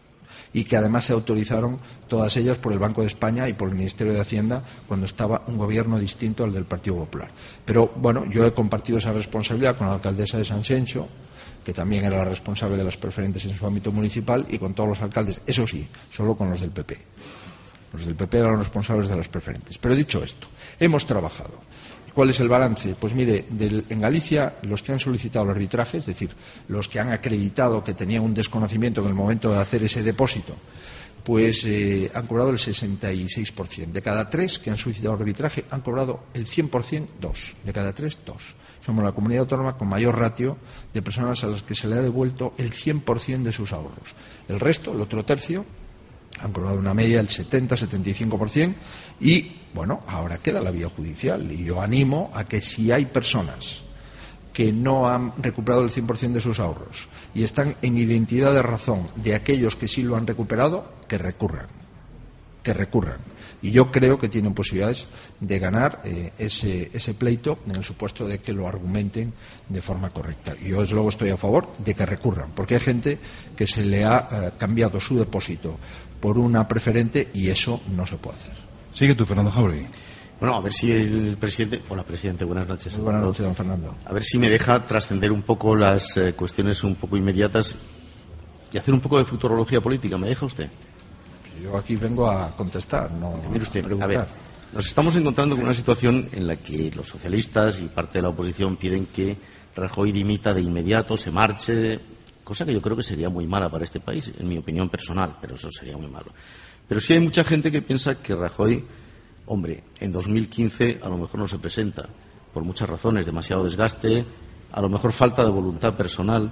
y que además se autorizaron todas ellas por el Banco de España y por el Ministerio de Hacienda cuando estaba un gobierno distinto al del Partido Popular. Pero bueno, yo he compartido esa responsabilidad con la alcaldesa de Sanxenxo, que también era la responsable de las preferentes en su ámbito municipal, y con todos los alcaldes, eso sí, solo con los del P P. Los del P P eran los responsables de las preferentes. Pero dicho esto, hemos trabajado. ¿Cuál es el balance? Pues mire, del, en Galicia los que han solicitado el arbitraje, es decir, los que han acreditado que tenían un desconocimiento en el momento de hacer ese depósito, pues eh, han cobrado el sesenta y seis por ciento. De cada tres que han solicitado el arbitraje han cobrado el cien por ciento, dos. De cada tres, dos. Somos la comunidad autónoma con mayor ratio de personas a las que se le ha devuelto el cien por ciento de sus ahorros. El resto, el otro tercio, han cobrado una media del setenta a setenta y cinco por ciento y, bueno, ahora queda la vía judicial y yo animo a que si hay personas que no han recuperado el cien por ciento de sus ahorros y están en identidad de razón de aquellos que sí lo han recuperado, que recurran, que recurran. Y yo creo que tienen posibilidades de ganar eh, ese, ese pleito en el supuesto de que lo argumenten de forma correcta. Y yo, desde luego, estoy a favor de que recurran, porque hay gente que se le ha eh, cambiado su depósito por una preferente y eso no se puede hacer. Sigue tú, Fernando Jauregui. Bueno, a ver si el presidente... Hola, presidente, buenas noches. Muy buenas noches, don Fernando. A ver si me deja trascender un poco las eh, cuestiones un poco inmediatas y hacer un poco de futurología política. ¿Me deja usted? Yo aquí vengo a contestar, no Mire usted, a preguntar. A ver, nos estamos encontrando con una situación en la que los socialistas y parte de la oposición piden que Rajoy dimita de inmediato, se marche, cosa que yo creo que sería muy mala para este país, en mi opinión personal, pero eso sería muy malo. Pero sí hay mucha gente que piensa que Rajoy, hombre, en dos mil quince a lo mejor no se presenta, por muchas razones, demasiado desgaste, a lo mejor falta de voluntad personal.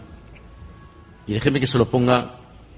Y déjeme que se lo ponga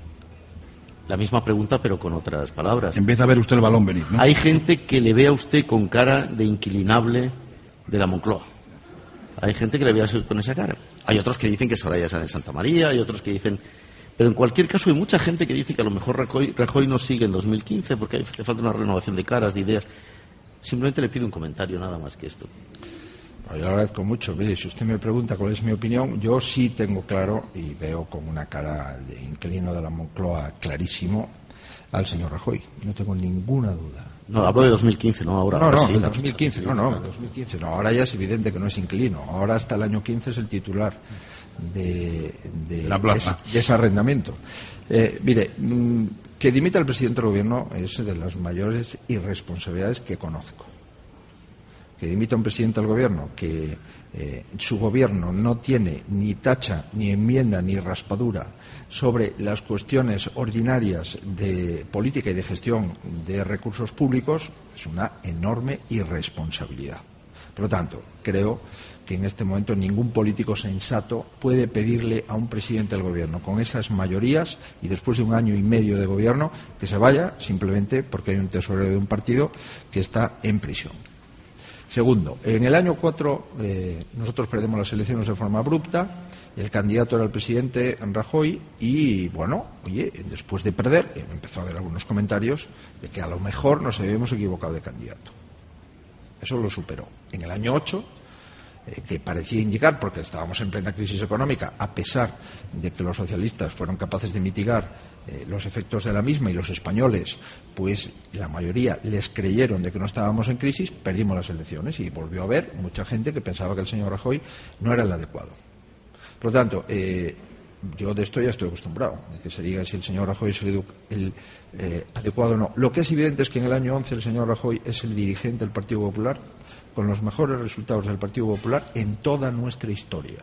la misma pregunta, pero con otras palabras. Empieza a ver usted el balón venir, ¿no? Hay gente que le ve a usted con cara de inquilinable de la Moncloa. Hay gente que le ve a usted con esa cara. Hay otros que dicen que Soraya sale en Santa María, hay otros que dicen... Pero en cualquier caso hay mucha gente que dice que a lo mejor Rajoy, Rajoy no sigue en dos mil quince porque hay, le falta una renovación de caras, de ideas. Simplemente le pido un comentario, nada más que esto. Yo le agradezco mucho. Mire, si usted me pregunta cuál es mi opinión, yo sí tengo claro y veo con una cara de inquilino de la Moncloa clarísimo al señor Rajoy. No tengo ninguna duda. No, hablo de dos mil quince, no ahora. No, ahora no, sí, de la dos mil quince, no, no, dos mil quince, no. Ahora ya es evidente que no es inquilino. Ahora hasta el año quince es el titular de, de, la plaza. de, de ese arrendamiento. Eh, mire, mmm, que dimita el presidente del gobierno es de las mayores irresponsabilidades que conozco. Que dimita un presidente del gobierno que eh, su gobierno no tiene ni tacha, ni enmienda, ni raspadura sobre las cuestiones ordinarias de política y de gestión de recursos públicos, es una enorme irresponsabilidad. Por lo tanto, creo que en este momento ningún político sensato puede pedirle a un presidente del gobierno con esas mayorías y después de un año y medio de gobierno que se vaya simplemente porque hay un tesorero de un partido que está en prisión. Segundo, en el año cuatro eh, nosotros perdemos las elecciones de forma abrupta, el candidato era el presidente Rajoy y, bueno, oye, después de perder, empezó a haber algunos comentarios de que a lo mejor nos habíamos equivocado de candidato. Eso lo superó. En el año ocho, eh, que parecía indicar, porque estábamos en plena crisis económica, a pesar de que los socialistas fueron capaces de mitigar eh, los efectos de la misma y los españoles, pues la mayoría les creyeron de que no estábamos en crisis, perdimos las elecciones y volvió a haber mucha gente que pensaba que el señor Rajoy no era el adecuado. Por lo tanto, eh, yo de esto ya estoy acostumbrado, de que se diga si el señor Rajoy es el, el eh, adecuado o no. Lo que es evidente es que en el año once el señor Rajoy es el dirigente del Partido Popular con los mejores resultados del Partido Popular en toda nuestra historia.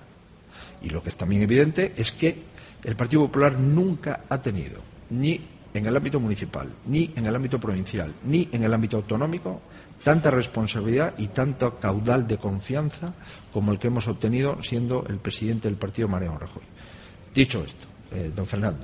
Y lo que es también evidente es que el Partido Popular nunca ha tenido, ni en el ámbito municipal, ni en el ámbito provincial, ni en el ámbito autonómico, tanta responsabilidad y tanto caudal de confianza como el que hemos obtenido siendo el presidente del partido, Mariano Rajoy. Dicho esto, eh, don Fernando,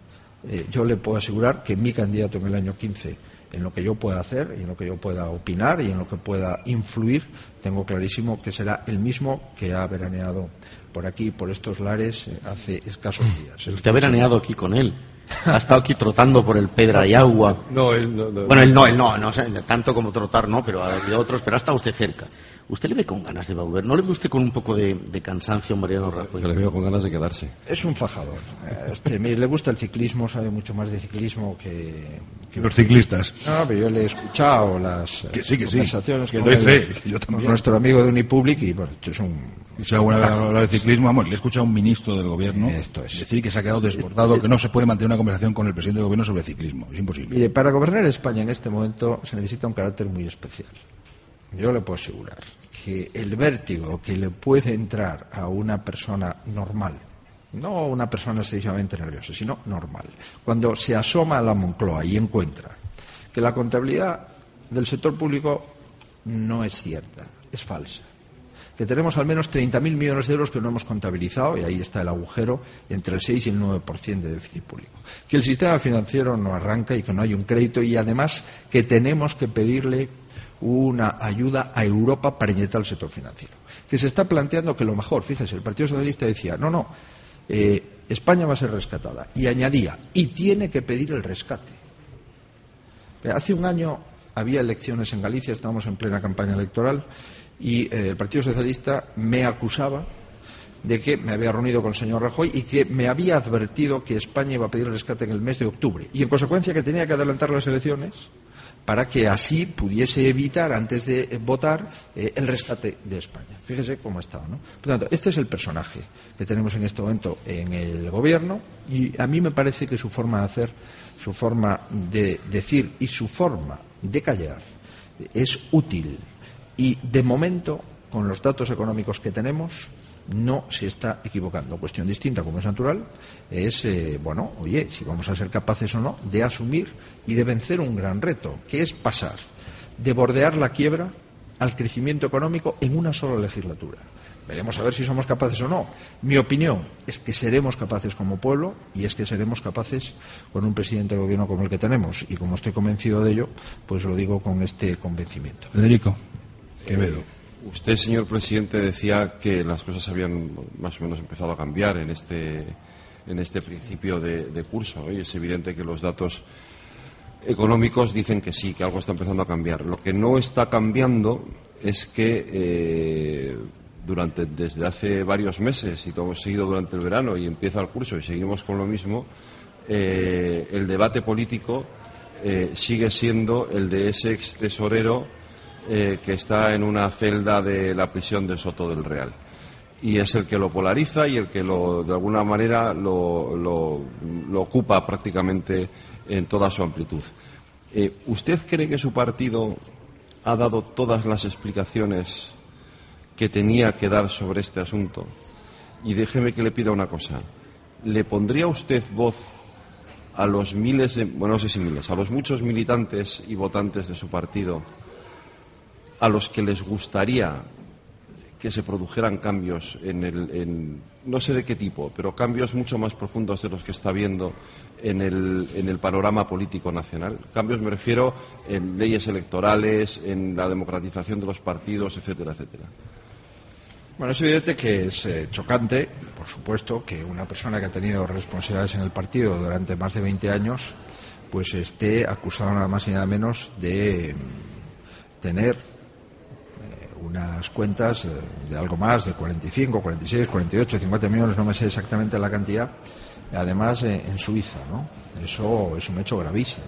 eh, yo le puedo asegurar que mi candidato en el año quince, en lo que yo pueda hacer y en lo que yo pueda opinar y en lo que pueda influir, tengo clarísimo que será el mismo que ha veraneado por aquí, por estos lares, eh, hace escasos días. Usted ha veraneado aquí con él. Ha estado aquí trotando por el Pedra y Agua. No, él no, no. Bueno, él no, él no, no, tanto como trotar, no, pero ha habido otros, pero ha estado usted cerca. ¿Usted le ve con ganas de volver? ¿No le ve usted con un poco de, de cansancio, Mariano Rajoy? Yo le veo con ganas de quedarse. Es un fajador. Este, mire, le gusta el ciclismo, sabe mucho más de ciclismo que... que los ciclistas. No, pero yo le he escuchado las que sí, que conversaciones sí, que con, doy fe, el, yo también. con nuestro amigo de Unipublic y, bueno, es un... Si alguna vez hablar de ciclismo, vamos, le he escuchado a un ministro del gobierno Esto es. decir que se ha quedado desbordado, que no se puede mantener una conversación con el presidente del gobierno sobre ciclismo. Es imposible. Mire, para gobernar España en este momento se necesita un carácter muy especial. Yo le puedo asegurar que el vértigo que le puede entrar a una persona normal, no una persona excesivamente nerviosa, sino normal, cuando se asoma a la Moncloa y encuentra que la contabilidad del sector público no es cierta, es falsa, que tenemos al menos treinta mil millones de euros que no hemos contabilizado, y ahí está el agujero entre el seis y el nueve por ciento de déficit público, que el sistema financiero no arranca y que no hay un crédito, y además que tenemos que pedirle una ayuda a Europa para inyectar el sector financiero, que se está planteando que lo mejor, fíjese, el Partido Socialista decía, no, no, eh, España va a ser rescatada, y añadía, y tiene que pedir el rescate. Hace un año había elecciones en Galicia, estábamos en plena campaña electoral, y eh, el Partido Socialista me acusaba de que me había reunido con el señor Rajoy y que me había advertido que España iba a pedir el rescate en el mes de octubre, y en consecuencia que tenía que adelantar las elecciones para que así pudiese evitar, antes de votar, eh, el rescate de España. Fíjese cómo ha estado, ¿no? Por tanto, este es el personaje que tenemos en este momento en el gobierno, y a mí me parece que su forma de hacer, su forma de decir y su forma de callar es útil, y de momento, con los datos económicos que tenemos, no se está equivocando. Cuestión distinta, como es natural, es, eh, bueno, oye, si vamos a ser capaces o no de asumir y de vencer un gran reto, que es pasar de bordear la quiebra al crecimiento económico en una sola legislatura. Veremos a ver si somos capaces o no. Mi opinión es que seremos capaces como pueblo, y es que seremos capaces con un presidente del gobierno como el que tenemos, y como estoy convencido de ello, pues lo digo con este convencimiento. Federico Quevedo. Eh, usted, señor presidente, decía que las cosas habían más o menos empezado a cambiar en este, en este principio de, de curso, ¿eh? Y es evidente que los datos económicos dicen que sí, que algo está empezando a cambiar. Lo que no está cambiando es que eh, durante, desde hace varios meses, y todo hemos seguido durante el verano y empieza el curso y seguimos con lo mismo, eh, el debate político eh, sigue siendo el de ese ex tesorero Eh, que está en una celda de la prisión de Soto del Real, y es el que lo polariza y el que lo, de alguna manera lo, lo, lo ocupa prácticamente en toda su amplitud. Eh, ¿Usted cree que su partido ha dado todas las explicaciones que tenía que dar sobre este asunto? Y déjeme que le pida una cosa. ¿Le pondría usted voz a los miles, de, bueno, no sé si miles, a los muchos militantes y votantes de su partido a los que les gustaría que se produjeran cambios en el, en, no sé de qué tipo, pero cambios mucho más profundos de los que está habiendo en el, en el panorama político nacional. Cambios me refiero en leyes electorales, en la democratización de los partidos, etcétera, etcétera. Bueno, es evidente que es eh, chocante, por supuesto, que una persona que ha tenido responsabilidades en el partido durante más de veinte años, pues esté acusada nada más y nada menos de eh, tener eh, unas cuentas eh, de algo más de cuarenta y cinco, cuarenta y seis, cuarenta y ocho, cincuenta millones, no me sé exactamente la cantidad, además eh, en Suiza, ¿no? Eso es un hecho gravísimo.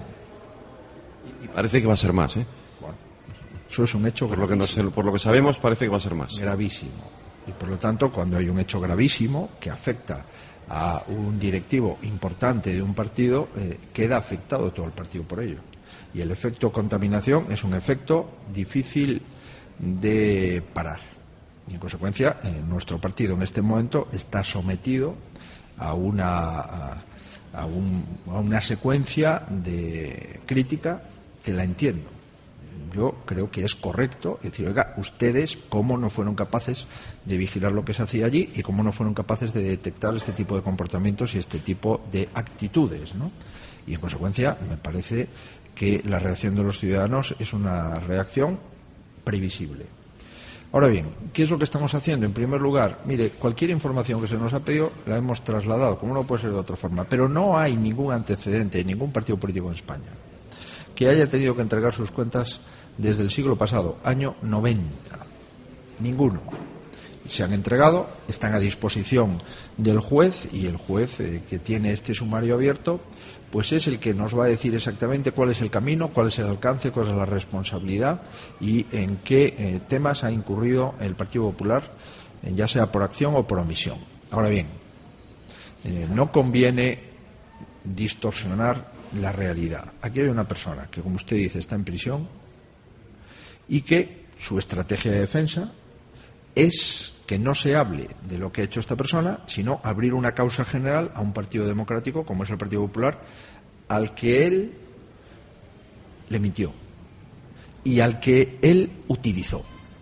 Y parece que va a ser más, ¿eh? Bueno, eso es un hecho por gravísimo. Lo que nos, por lo que sabemos, parece que va a ser más. Gravísimo. Y por lo tanto, cuando hay un hecho gravísimo que afecta a un directivo importante de un partido, eh, queda afectado todo el partido por ello. Y el efecto contaminación es un efecto difícil de parar. Y en consecuencia, eh, nuestro partido en este momento está sometido a una, a, a un, a una secuencia de crítica que la entiendo. Yo creo que es correcto decir, oiga, ustedes cómo no fueron capaces de vigilar lo que se hacía allí y cómo no fueron capaces de detectar este tipo de comportamientos y este tipo de actitudes, ¿no? Y en consecuencia me parece que la reacción de los ciudadanos es una reacción previsible. Ahora bien, ¿qué es lo que estamos haciendo? En primer lugar, mire, cualquier información que se nos ha pedido la hemos trasladado, como no puede ser de otra forma, pero no hay ningún antecedente de ningún partido político en España que haya tenido que entregar sus cuentas desde el siglo pasado, año noventa. Ninguno. Se han entregado, están a disposición del juez, y el juez eh, que tiene este sumario abierto, pues es el que nos va a decir exactamente cuál es el camino, cuál es el alcance, cuál es la responsabilidad y en qué eh, temas ha incurrido el Partido Popular, eh, ya sea por acción o por omisión. Ahora bien, eh, no conviene distorsionar la realidad. Aquí hay una persona que, como usted dice, está en prisión y que su estrategia de defensa es que no se hable de lo que ha hecho esta persona, sino abrir una causa general a un partido democrático como es el Partido Popular, al que él le mintió y al que él utilizó.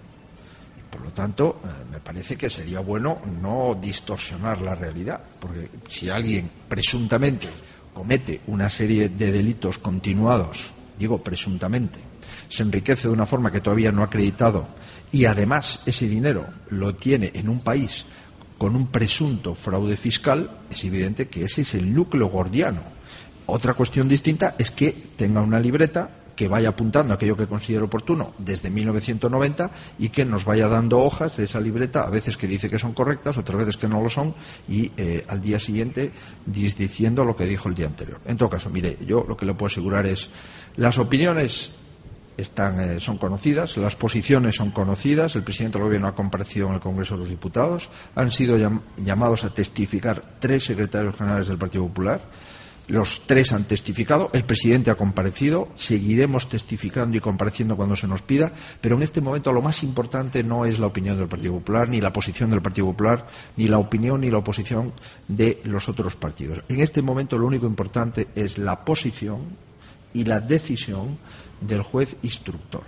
Por lo tanto, eh, me parece que sería bueno no distorsionar la realidad, porque si alguien presuntamente comete una serie de delitos continuados, digo presuntamente, se enriquece de una forma que todavía no ha acreditado y además ese dinero lo tiene en un país con un presunto fraude fiscal, es evidente que ese es el núcleo gordiano. Otra cuestión distinta es que tenga una libreta que vaya apuntando aquello que considere oportuno desde mil novecientos noventa y que nos vaya dando hojas de esa libreta, a veces que dice que son correctas, otras veces que no lo son, y eh, al día siguiente diciendo lo que dijo el día anterior. En todo caso, mire, yo lo que le puedo asegurar es las opiniones están, eh, son conocidas, las posiciones son conocidas, el presidente del Gobierno ha comparecido en el Congreso de los Diputados, han sido llam- llamados a testificar tres secretarios generales del Partido Popular. Los tres han testificado, el presidente ha comparecido, seguiremos testificando y compareciendo cuando se nos pida, pero en este momento lo más importante no es la opinión del Partido Popular, ni la posición del Partido Popular, ni la opinión ni la oposición de los otros partidos. En este momento lo único importante es la posición y la decisión del juez instructor.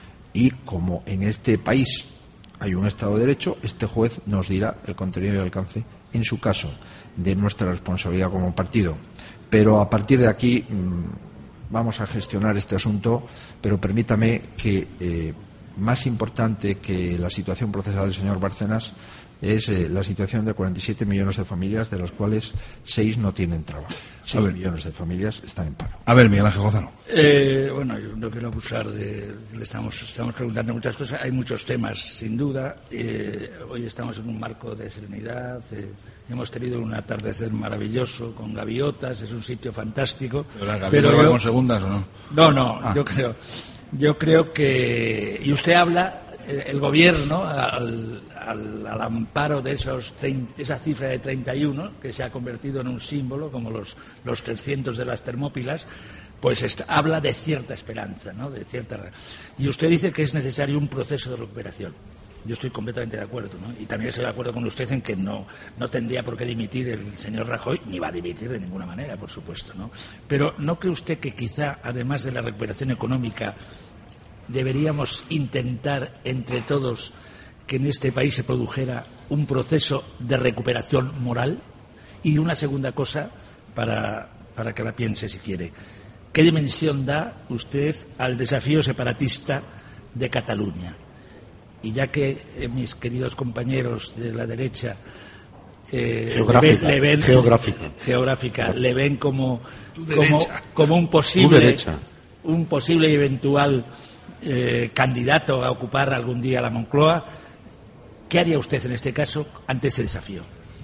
Y como en este país hay un Estado de Derecho, este juez nos dirá el contenido y el alcance, en su caso, de nuestra responsabilidad como partido. Pero a partir de aquí mmm, vamos a gestionar este asunto, pero permítame que eh, más importante que la situación procesal del señor Bárcenas es eh, la situación de cuarenta y siete millones de familias, de las cuales seis no tienen trabajo. seis millones de familias están en paro. A ver, Miguel Ángel Gonzalo. Eh, bueno, yo no quiero abusar de... Le estamos, estamos preguntando muchas cosas. Hay muchos temas, sin duda. Eh, hoy estamos en un marco de serenidad. Eh, hemos tenido un atardecer maravilloso con gaviotas. Es un sitio fantástico. ¿Pero las gaviotas van con segundas o no? No, no. Ah. Yo creo, yo creo que... Y usted habla... El gobierno, al, al, al amparo de esos esa cifra de treinta y uno, que se ha convertido en un símbolo, como los, los trescientos de las Termópilas, pues está, habla de cierta esperanza, ¿no? De cierta. Y usted dice que es necesario un proceso de recuperación. Yo estoy completamente de acuerdo, ¿no? Y también estoy de acuerdo con usted en que no, no tendría por qué dimitir el señor Rajoy, ni va a dimitir de ninguna manera, por supuesto, ¿no? Pero ¿no cree usted que quizá, además de la recuperación económica, deberíamos intentar entre todos que en este país se produjera un proceso de recuperación moral? Y una segunda cosa, para, para que la piense si quiere. ¿Qué dimensión da usted al desafío separatista de Cataluña? Y ya que eh, mis queridos compañeros de la derecha eh, geográfica, le ven, geográfica. geográfica le ven como, como, como un posible un posible y eventual eh, candidato a ocupar algún día la Moncloa, ¿qué haría usted en este caso ante ese desafío?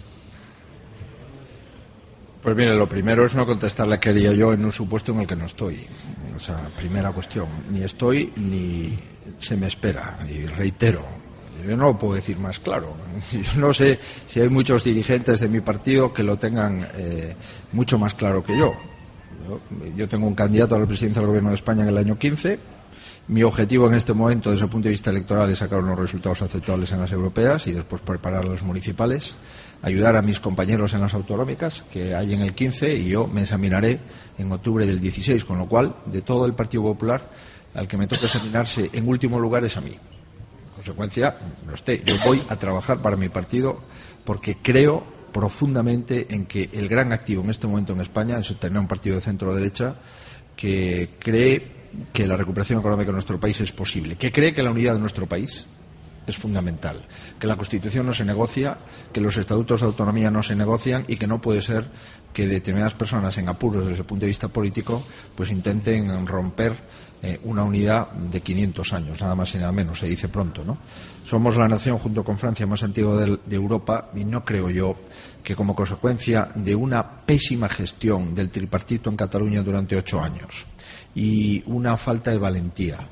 Pues mire, lo primero es no contestarle qué haría yo en un supuesto en el que no estoy. O sea, primera cuestión, ni estoy ni se me espera. Y reitero, yo no lo puedo decir más claro. Yo no sé si hay muchos dirigentes de mi partido que lo tengan eh, mucho más claro que yo. yo. Yo tengo un candidato a la presidencia del Gobierno de España en el año quince. Mi objetivo en este momento, desde el punto de vista electoral, es sacar unos resultados aceptables en las europeas y después preparar las municipales, ayudar a mis compañeros en las autonómicas, que hay en el quince, y yo me examinaré en octubre del dieciséis, con lo cual, de todo el Partido Popular, al que me toca examinarse en último lugar es a mí. En consecuencia, no esté. Yo voy a trabajar para mi partido porque creo profundamente en que el gran activo en este momento en España es tener un partido de centro-derecha que cree que la recuperación económica de nuestro país es posible, que cree que la unidad de nuestro país es fundamental, que la Constitución no se negocia, que los estatutos de autonomía no se negocian y que no puede ser que determinadas personas en apuros desde el punto de vista político pues intenten romper eh, una unidad de quinientos años, nada más y nada menos, se dice pronto, ¿no? Somos la nación junto con Francia más antigua de, de Europa y no creo yo que como consecuencia de una pésima gestión del tripartito en Cataluña durante ocho años y una falta de valentía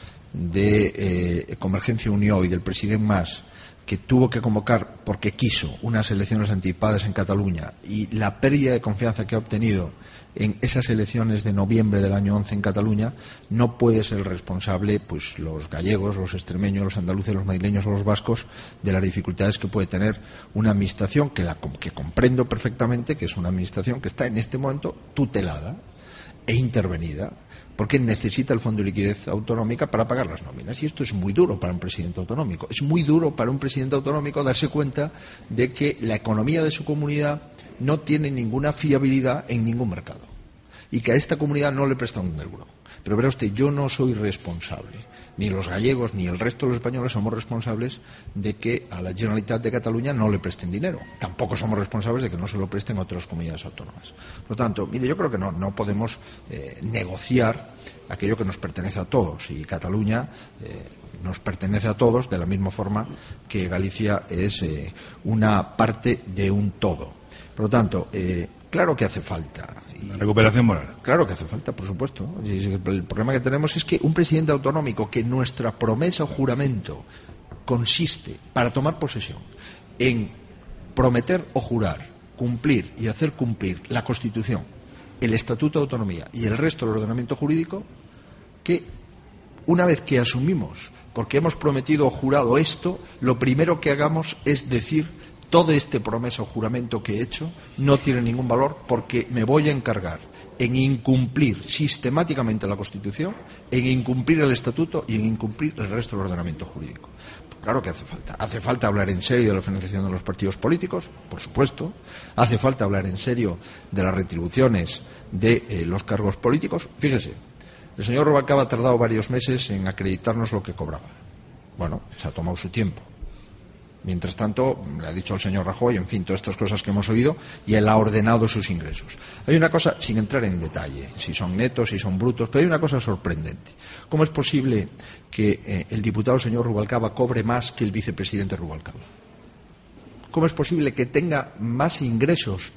de eh, Convergencia y Unió y del presidente Mas, que tuvo que convocar porque quiso unas elecciones anticipadas en Cataluña, y la pérdida de confianza que ha obtenido en esas elecciones de noviembre del año once en Cataluña, no puede ser responsable pues los gallegos, los extremeños, los andaluces, los madrileños o los vascos de las dificultades que puede tener una administración que, la, que comprendo perfectamente que es una administración que está en este momento tutelada e intervenida porque necesita el Fondo de Liquidez Autonómica para pagar las nóminas. Y esto es muy duro para un presidente autonómico. Es muy duro para un presidente autonómico darse cuenta de que la economía de su comunidad no tiene ninguna fiabilidad en ningún mercado y que a esta comunidad no le presta un euro. Pero verá usted, yo no soy responsable, ni los gallegos ni el resto de los españoles somos responsables de que a la Generalitat de Cataluña no le presten dinero. Tampoco somos responsables de que no se lo presten a otras comunidades autónomas. Por lo tanto, mire, yo creo que no, no podemos eh, negociar aquello que nos pertenece a todos, y Cataluña eh, nos pertenece a todos de la misma forma que Galicia es eh, una parte de un todo. Por lo tanto, eh, claro que hace falta. La recuperación moral. Claro que hace falta, por supuesto. El problema que tenemos es que un presidente autonómico, que nuestra promesa o juramento consiste, para tomar posesión, en prometer o jurar, cumplir y hacer cumplir la Constitución, el Estatuto de Autonomía y el resto del ordenamiento jurídico, que una vez que asumimos, porque hemos prometido o jurado esto, lo primero que hagamos es decir: todo este promesa o juramento que he hecho no tiene ningún valor porque me voy a encargar en incumplir sistemáticamente la Constitución, en incumplir el Estatuto y en incumplir el resto del ordenamiento jurídico. Claro que hace falta. Hace falta hablar en serio de la financiación de los partidos políticos, por supuesto. Hace falta hablar en serio de las retribuciones de eh, los cargos políticos. Fíjese, el señor Rubalcaba ha tardado varios meses en acreditarnos lo que cobraba. Bueno, se ha tomado su tiempo. Mientras tanto, le ha dicho al señor Rajoy, en fin, todas estas cosas que hemos oído, y él ha ordenado sus ingresos. Hay una cosa, sin entrar en detalle, si son netos, si son brutos, pero hay una cosa sorprendente. ¿Cómo es posible que eh, el diputado señor Rubalcaba cobre más que el vicepresidente Rubalcaba? ¿Cómo es posible que tenga más ingresos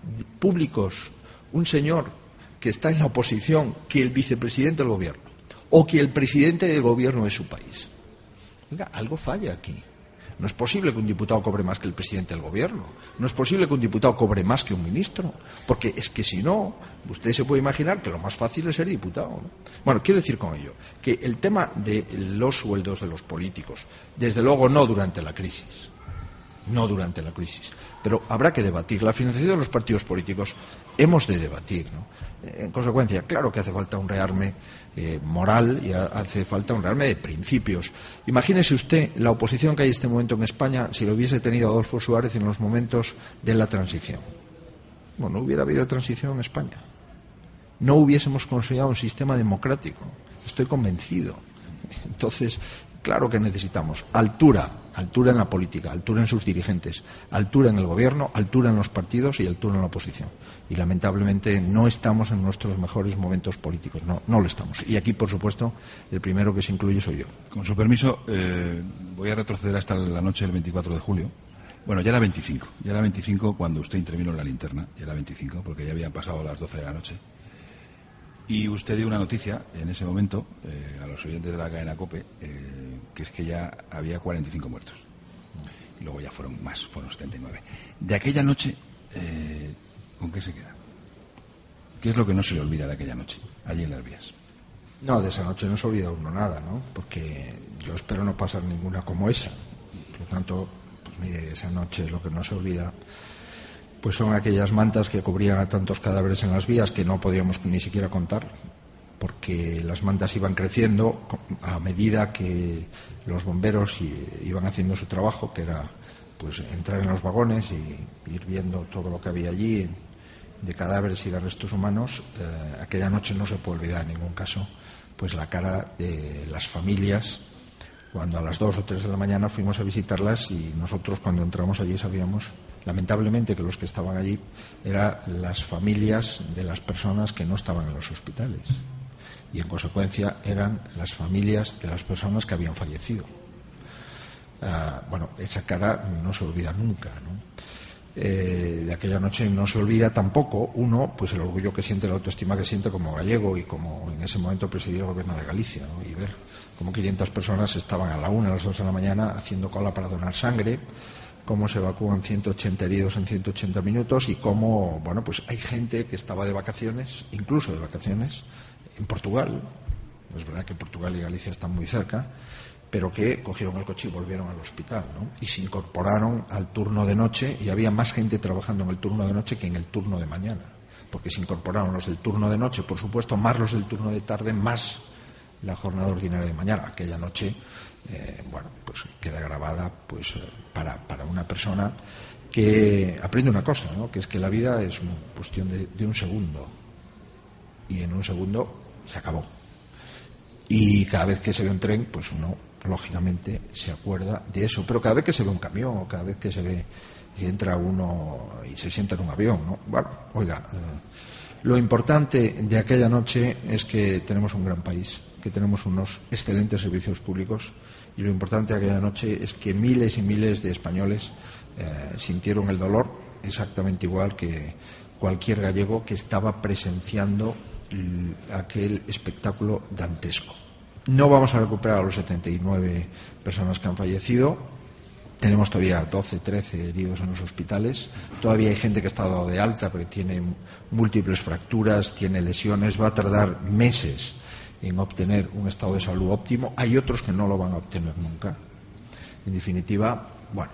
públicos un señor que está en la oposición que el vicepresidente del gobierno, o que el presidente del gobierno de su país? Venga, algo falla aquí. No es posible que un diputado cobre más que el presidente del gobierno. No es posible que un diputado cobre más que un ministro. Porque es que si no, usted se puede imaginar que lo más fácil es ser diputado, ¿no? Bueno, quiero decir con ello que el tema de los sueldos de los políticos, desde luego no durante la crisis, no durante la crisis. Pero habrá que debatir. La financiación de los partidos políticos hemos de debatir, ¿no? En consecuencia, claro que hace falta un rearme eh, moral y hace falta un rearme de principios. Imagínese usted la oposición que hay en este momento en España si lo hubiese tenido Adolfo Suárez en los momentos de la transición. Bueno, no hubiera habido transición en España. No hubiésemos consolidado un sistema democrático. Estoy convencido. Entonces, claro que necesitamos altura, altura en la política, altura en sus dirigentes, altura en el gobierno, altura en los partidos y altura en la oposición. Y lamentablemente no estamos en nuestros mejores momentos políticos, no, no lo estamos. Y aquí, por supuesto, el primero que se incluye soy yo. Con su permiso, eh, voy a retroceder hasta la noche del veinticuatro de julio. Bueno, ya era veinticinco, ya era veinticinco cuando usted intervino en la linterna, ya era veinticinco porque ya habían pasado las doce de la noche. Y usted dio una noticia en ese momento eh, a los oyentes de la cadena COPE, eh, que es que ya había cuarenta y cinco muertos. Y luego ya fueron más, fueron setenta y nueve. De aquella noche, eh, ¿con qué se queda? ¿Qué es lo que no se le olvida de aquella noche, allí en Las Vías? No, de esa noche no se olvida uno nada, ¿no? Porque yo espero no pasar ninguna como esa. Por lo tanto, pues mire, de esa noche lo que no se olvida pues son aquellas mantas que cubrían a tantos cadáveres en las vías que no podíamos ni siquiera contar, porque las mantas iban creciendo a medida que los bomberos iban haciendo su trabajo, que era pues entrar en los vagones y ir viendo todo lo que había allí de cadáveres y de restos humanos. Eh, aquella noche no se puede olvidar en ningún caso pues la cara de las familias cuando a las dos o tres de la mañana fuimos a visitarlas, y nosotros cuando entramos allí sabíamos lamentablemente que los que estaban allí eran las familias de las personas que no estaban en los hospitales, y en consecuencia eran las familias de las personas que habían fallecido. Uh, bueno, esa cara no se olvida nunca, ¿no? Eh, de aquella noche no se olvida tampoco uno pues el orgullo que siente, la autoestima que siente como gallego y como en ese momento presidir el gobierno de Galicia, ¿no? Y ver cómo quinientas personas estaban a la una, a las dos de la mañana haciendo cola para donar sangre, cómo se evacúan ciento ochenta heridos en ciento ochenta minutos, y cómo, bueno, pues hay gente que estaba de vacaciones, incluso de vacaciones, en Portugal. Es verdad que Portugal y Galicia están muy cerca, pero que cogieron el coche y volvieron al hospital, ¿no? Y se incorporaron al turno de noche, y había más gente trabajando en el turno de noche que en el turno de mañana, porque se incorporaron los del turno de noche, por supuesto, más los del turno de tarde, más la jornada ordinaria de mañana. Aquella noche, eh, bueno, pues queda grabada pues para, para una persona que aprende una cosa, ¿no? Que es que la vida es una cuestión de, de un segundo, y en un segundo se acabó. Y cada vez que se ve un tren, pues uno lógicamente se acuerda de eso, pero cada vez que se ve un camión, o cada vez que se ve que entra uno y se sienta en un avión, ¿no? Bueno, oiga, eh, lo importante de aquella noche es que tenemos un gran país, que tenemos unos excelentes servicios públicos, y lo importante de aquella noche es que miles y miles de españoles eh, sintieron el dolor exactamente igual que cualquier gallego que estaba presenciando aquel espectáculo dantesco. No vamos a recuperar a los setenta y nueve personas que han fallecido. Tenemos todavía doce, trece heridos en los hospitales. Todavía hay gente que está dado de alta porque tiene múltiples fracturas, tiene lesiones. Va a tardar meses en obtener un estado de salud óptimo. Hay otros que no lo van a obtener nunca. En definitiva, bueno,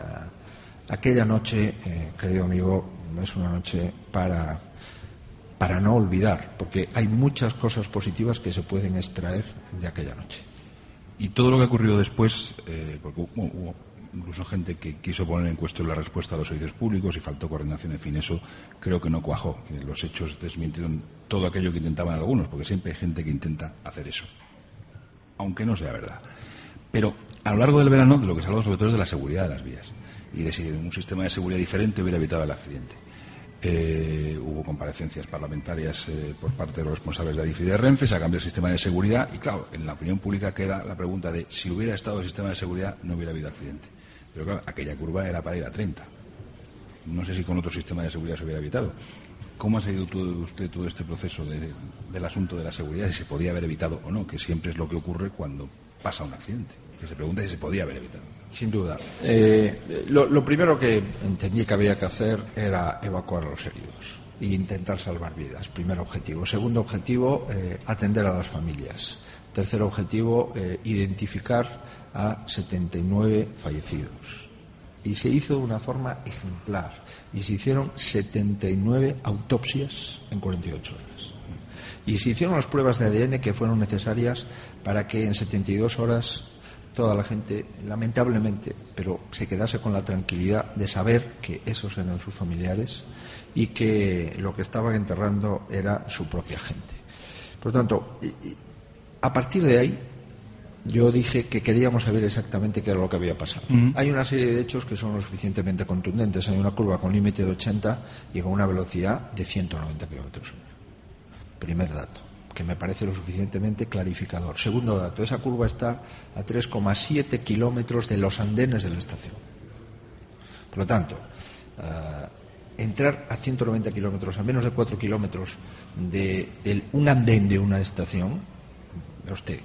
uh, aquella noche, eh, querido amigo, es una noche para para no olvidar, porque hay muchas cosas positivas que se pueden extraer de aquella noche. Y todo lo que ha ocurrido después, eh, porque hubo, hubo incluso gente que quiso poner en cuestión la respuesta a los servicios públicos y faltó coordinación, en fin, eso creo que no cuajó. Los hechos desmintieron todo aquello que intentaban algunos, porque siempre hay gente que intenta hacer eso, aunque no sea verdad. Pero a lo largo del verano, de lo que se ha hablado sobre todo es de la seguridad de las vías, y de si un sistema de seguridad diferente hubiera evitado el accidente. Eh, hubo comparecencias parlamentarias eh, por parte de los responsables de Adif y de Renfe, se ha cambiado el sistema de seguridad, y claro, en la opinión pública queda la pregunta de si hubiera estado el sistema de seguridad no hubiera habido accidente. Pero claro, aquella curva era para ir a treinta. No sé si con otro sistema de seguridad se hubiera evitado. ¿Cómo ha seguido todo, usted todo este proceso de, del asunto de la seguridad, si se podía haber evitado o no? Que siempre es lo que ocurre cuando pasa un accidente, que se pregunta si se podía haber evitado. Sin duda. Eh, lo, lo primero que entendí que había que hacer era evacuar a los heridos e intentar salvar vidas. Primer objetivo. Segundo objetivo, eh, atender a las familias. Tercer objetivo, eh, identificar a setenta y nueve fallecidos. Y se hizo de una forma ejemplar. Y se hicieron setenta y nueve autopsias en cuarenta y ocho horas. Y se hicieron las pruebas de A D N que fueron necesarias para que en setenta y dos horas toda la gente, lamentablemente, pero se quedase con la tranquilidad de saber que esos eran sus familiares y que lo que estaban enterrando era su propia gente. Por lo tanto, a partir de ahí, yo dije que queríamos saber exactamente qué era lo que había pasado. Uh-huh. Hay una serie de hechos que son lo suficientemente contundentes. Hay una curva con límite de ochenta y con una velocidad de ciento noventa kilómetros por hora. Primer dato, que me parece lo suficientemente clarificador. Segundo dato, esa curva está a tres coma siete kilómetros de los andenes de la estación. Por lo tanto, uh, entrar a ciento noventa kilómetros, a menos de cuatro kilómetros de, de un andén de una estación, usted,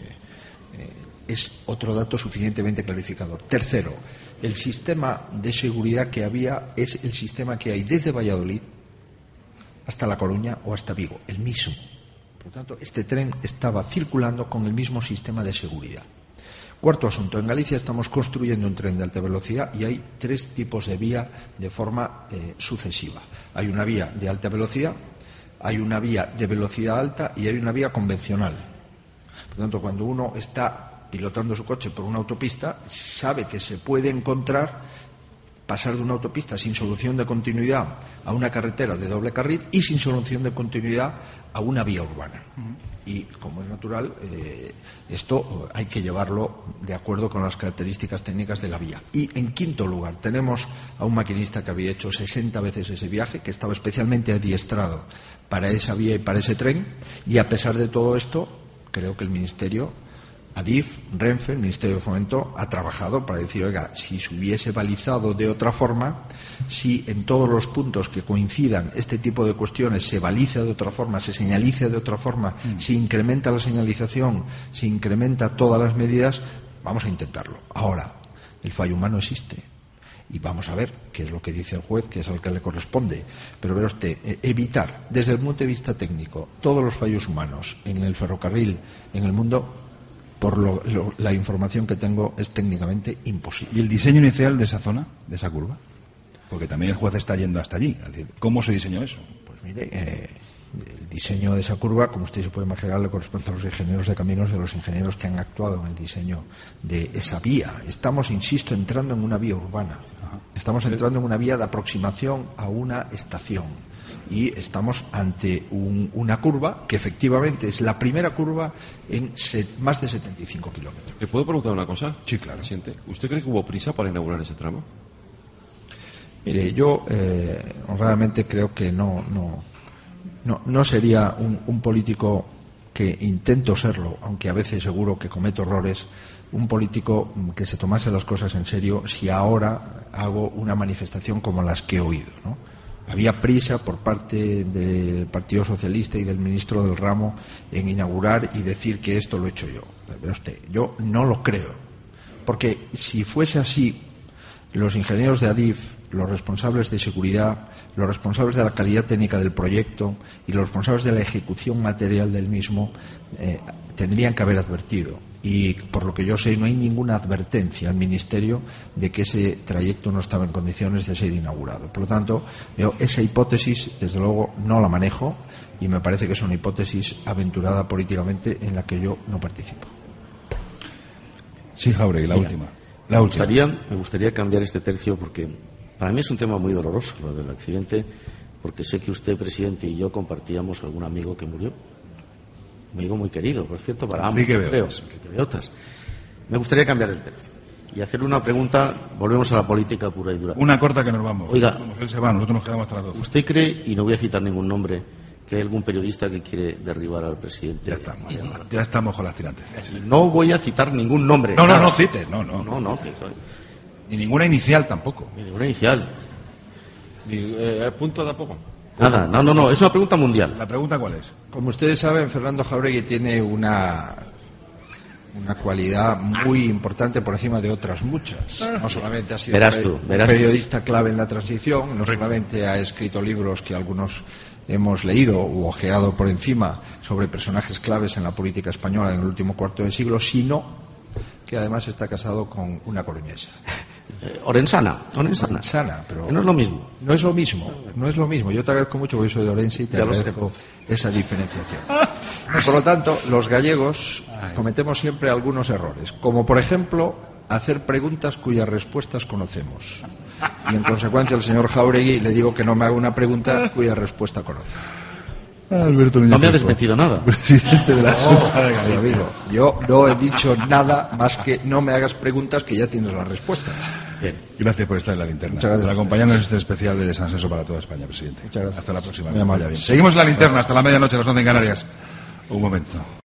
eh, eh, es otro dato suficientemente clarificador. Tercero, el sistema de seguridad que había es el sistema que hay desde Valladolid hasta La Coruña o hasta Vigo, el mismo. Por lo tanto, este tren estaba circulando con el mismo sistema de seguridad. Cuarto asunto, en Galicia estamos construyendo un tren de alta velocidad y hay tres tipos de vía de forma eh, sucesiva. Hay una vía de alta velocidad, hay una vía de velocidad alta y hay una vía convencional. Por lo tanto, cuando uno está pilotando su coche por una autopista, sabe que se puede encontrar pasar de una autopista sin solución de continuidad a una carretera de doble carril y sin solución de continuidad a una vía urbana. Uh-huh. Y, como es natural, eh, esto hay que llevarlo de acuerdo con las características técnicas de la vía. Y, en quinto lugar, tenemos a un maquinista que había hecho sesenta veces ese viaje, que estaba especialmente adiestrado para esa vía y para ese tren, y, a pesar de todo esto, creo que el Ministerio, Adif, Renfe, el Ministerio de Fomento, ha trabajado para decir, oiga, si se hubiese balizado de otra forma, si en todos los puntos que coincidan este tipo de cuestiones se baliza de otra forma, se señaliza de otra forma, mm. se incrementa la señalización, se incrementa todas las medidas, vamos a intentarlo. Ahora, el fallo humano existe. Y vamos a ver qué es lo que dice el juez, que es al que le corresponde. Pero verá usted, evitar, desde el punto de vista técnico, todos los fallos humanos en el ferrocarril, en el mundo, por lo, lo, la información que tengo, es técnicamente imposible. ¿Y el diseño inicial de esa zona, de esa curva? Porque también el juez está yendo hasta allí. Es decir, ¿cómo se diseñó eso? Pues mire, eh, el diseño de esa curva, como usted se puede imaginar, le corresponde a los ingenieros de caminos y a los ingenieros que han actuado en el diseño de esa vía. Estamos, insisto, entrando en una vía urbana. Ajá. Estamos entrando en una vía de aproximación a una estación. Y estamos ante un, una curva que efectivamente es la primera curva en set, más de setenta y cinco kilómetros. ¿Le puedo preguntar una cosa? Sí, claro. Presidente, ¿usted cree que hubo prisa para inaugurar ese tramo? Mire, yo eh, honradamente creo que no no no, no sería un, un político, que intento serlo, aunque a veces seguro que cometo errores, un político que se tomase las cosas en serio si ahora hago una manifestación como las que he oído, ¿no? Había prisa por parte del Partido Socialista y del ministro del ramo en inaugurar y decir que esto lo he hecho yo. Pero usted, yo no lo creo. Porque si fuese así, los ingenieros de Adif, los responsables de seguridad, los responsables de la calidad técnica del proyecto y los responsables de la ejecución material del mismo eh, tendrían que haber advertido. Y por lo que yo sé, no hay ninguna advertencia al Ministerio de que ese trayecto no estaba en condiciones de ser inaugurado. Por lo tanto, yo esa hipótesis, desde luego, no la manejo y me parece que es una hipótesis aventurada políticamente en la que yo no participo. Sí, Jauregui, la Mira, última. La me, gustaría, me gustaría cambiar este tercio porque para mí es un tema muy doloroso lo del accidente, porque sé que usted, presidente, y yo compartíamos algún amigo que murió. Un amigo muy querido, por cierto, para ambos, creo, Enrique Beotas. Me gustaría cambiar el tercio y hacer una pregunta. Volvemos a la política pura y dura. Una corta que nos vamos. Oiga, vamos, él se va, nosotros nos quedamos hasta las doce. ¿Usted cree, y no voy a citar ningún nombre, que hay algún periodista que quiere derribar al presidente? Ya estamos, ya, ya estamos con las tirantes. No voy a citar ningún nombre. No, no, no cites, no, no. No, no, que... Ni ninguna inicial tampoco. Ni ninguna inicial. Ni eh, punto tampoco. Nada, no, no, no, es una pregunta mundial. ¿La pregunta cuál es? Como ustedes saben, Fernando Jauregui tiene una una cualidad muy importante por encima de otras muchas. No solamente ha sido verás tú, verás periodista tú. clave en la transición, no solamente ha escrito libros que algunos hemos leído u ojeado por encima sobre personajes claves en la política española en el último cuarto de siglo, sino que además está casado con una coruñesa. Eh, Orensana, Orensana. Orensana, pero no es lo mismo. No es lo mismo, no es lo mismo. Yo te agradezco mucho porque yo soy de Orense y te Ya lo agradezco esa diferenciación. Por lo tanto, los gallegos cometemos siempre algunos errores, como por ejemplo hacer preguntas cuyas respuestas conocemos. Y en consecuencia al señor Jáuregui le digo que no me haga una pregunta cuya respuesta conoce. Alberto No me ha desmentido nada. Presidente de la No, Junta de mi Galicia. amigo, yo no he dicho nada más que no me hagas preguntas que ya tienes las respuestas. Bien. Gracias por estar en la linterna. Muchas gracias. Por acompañarnos en este especial de San Senso para toda España, presidente. Muchas gracias. Hasta la próxima. Muy Que amable. vaya bien. Seguimos en la linterna hasta la medianoche, a las once en Canarias. Un momento.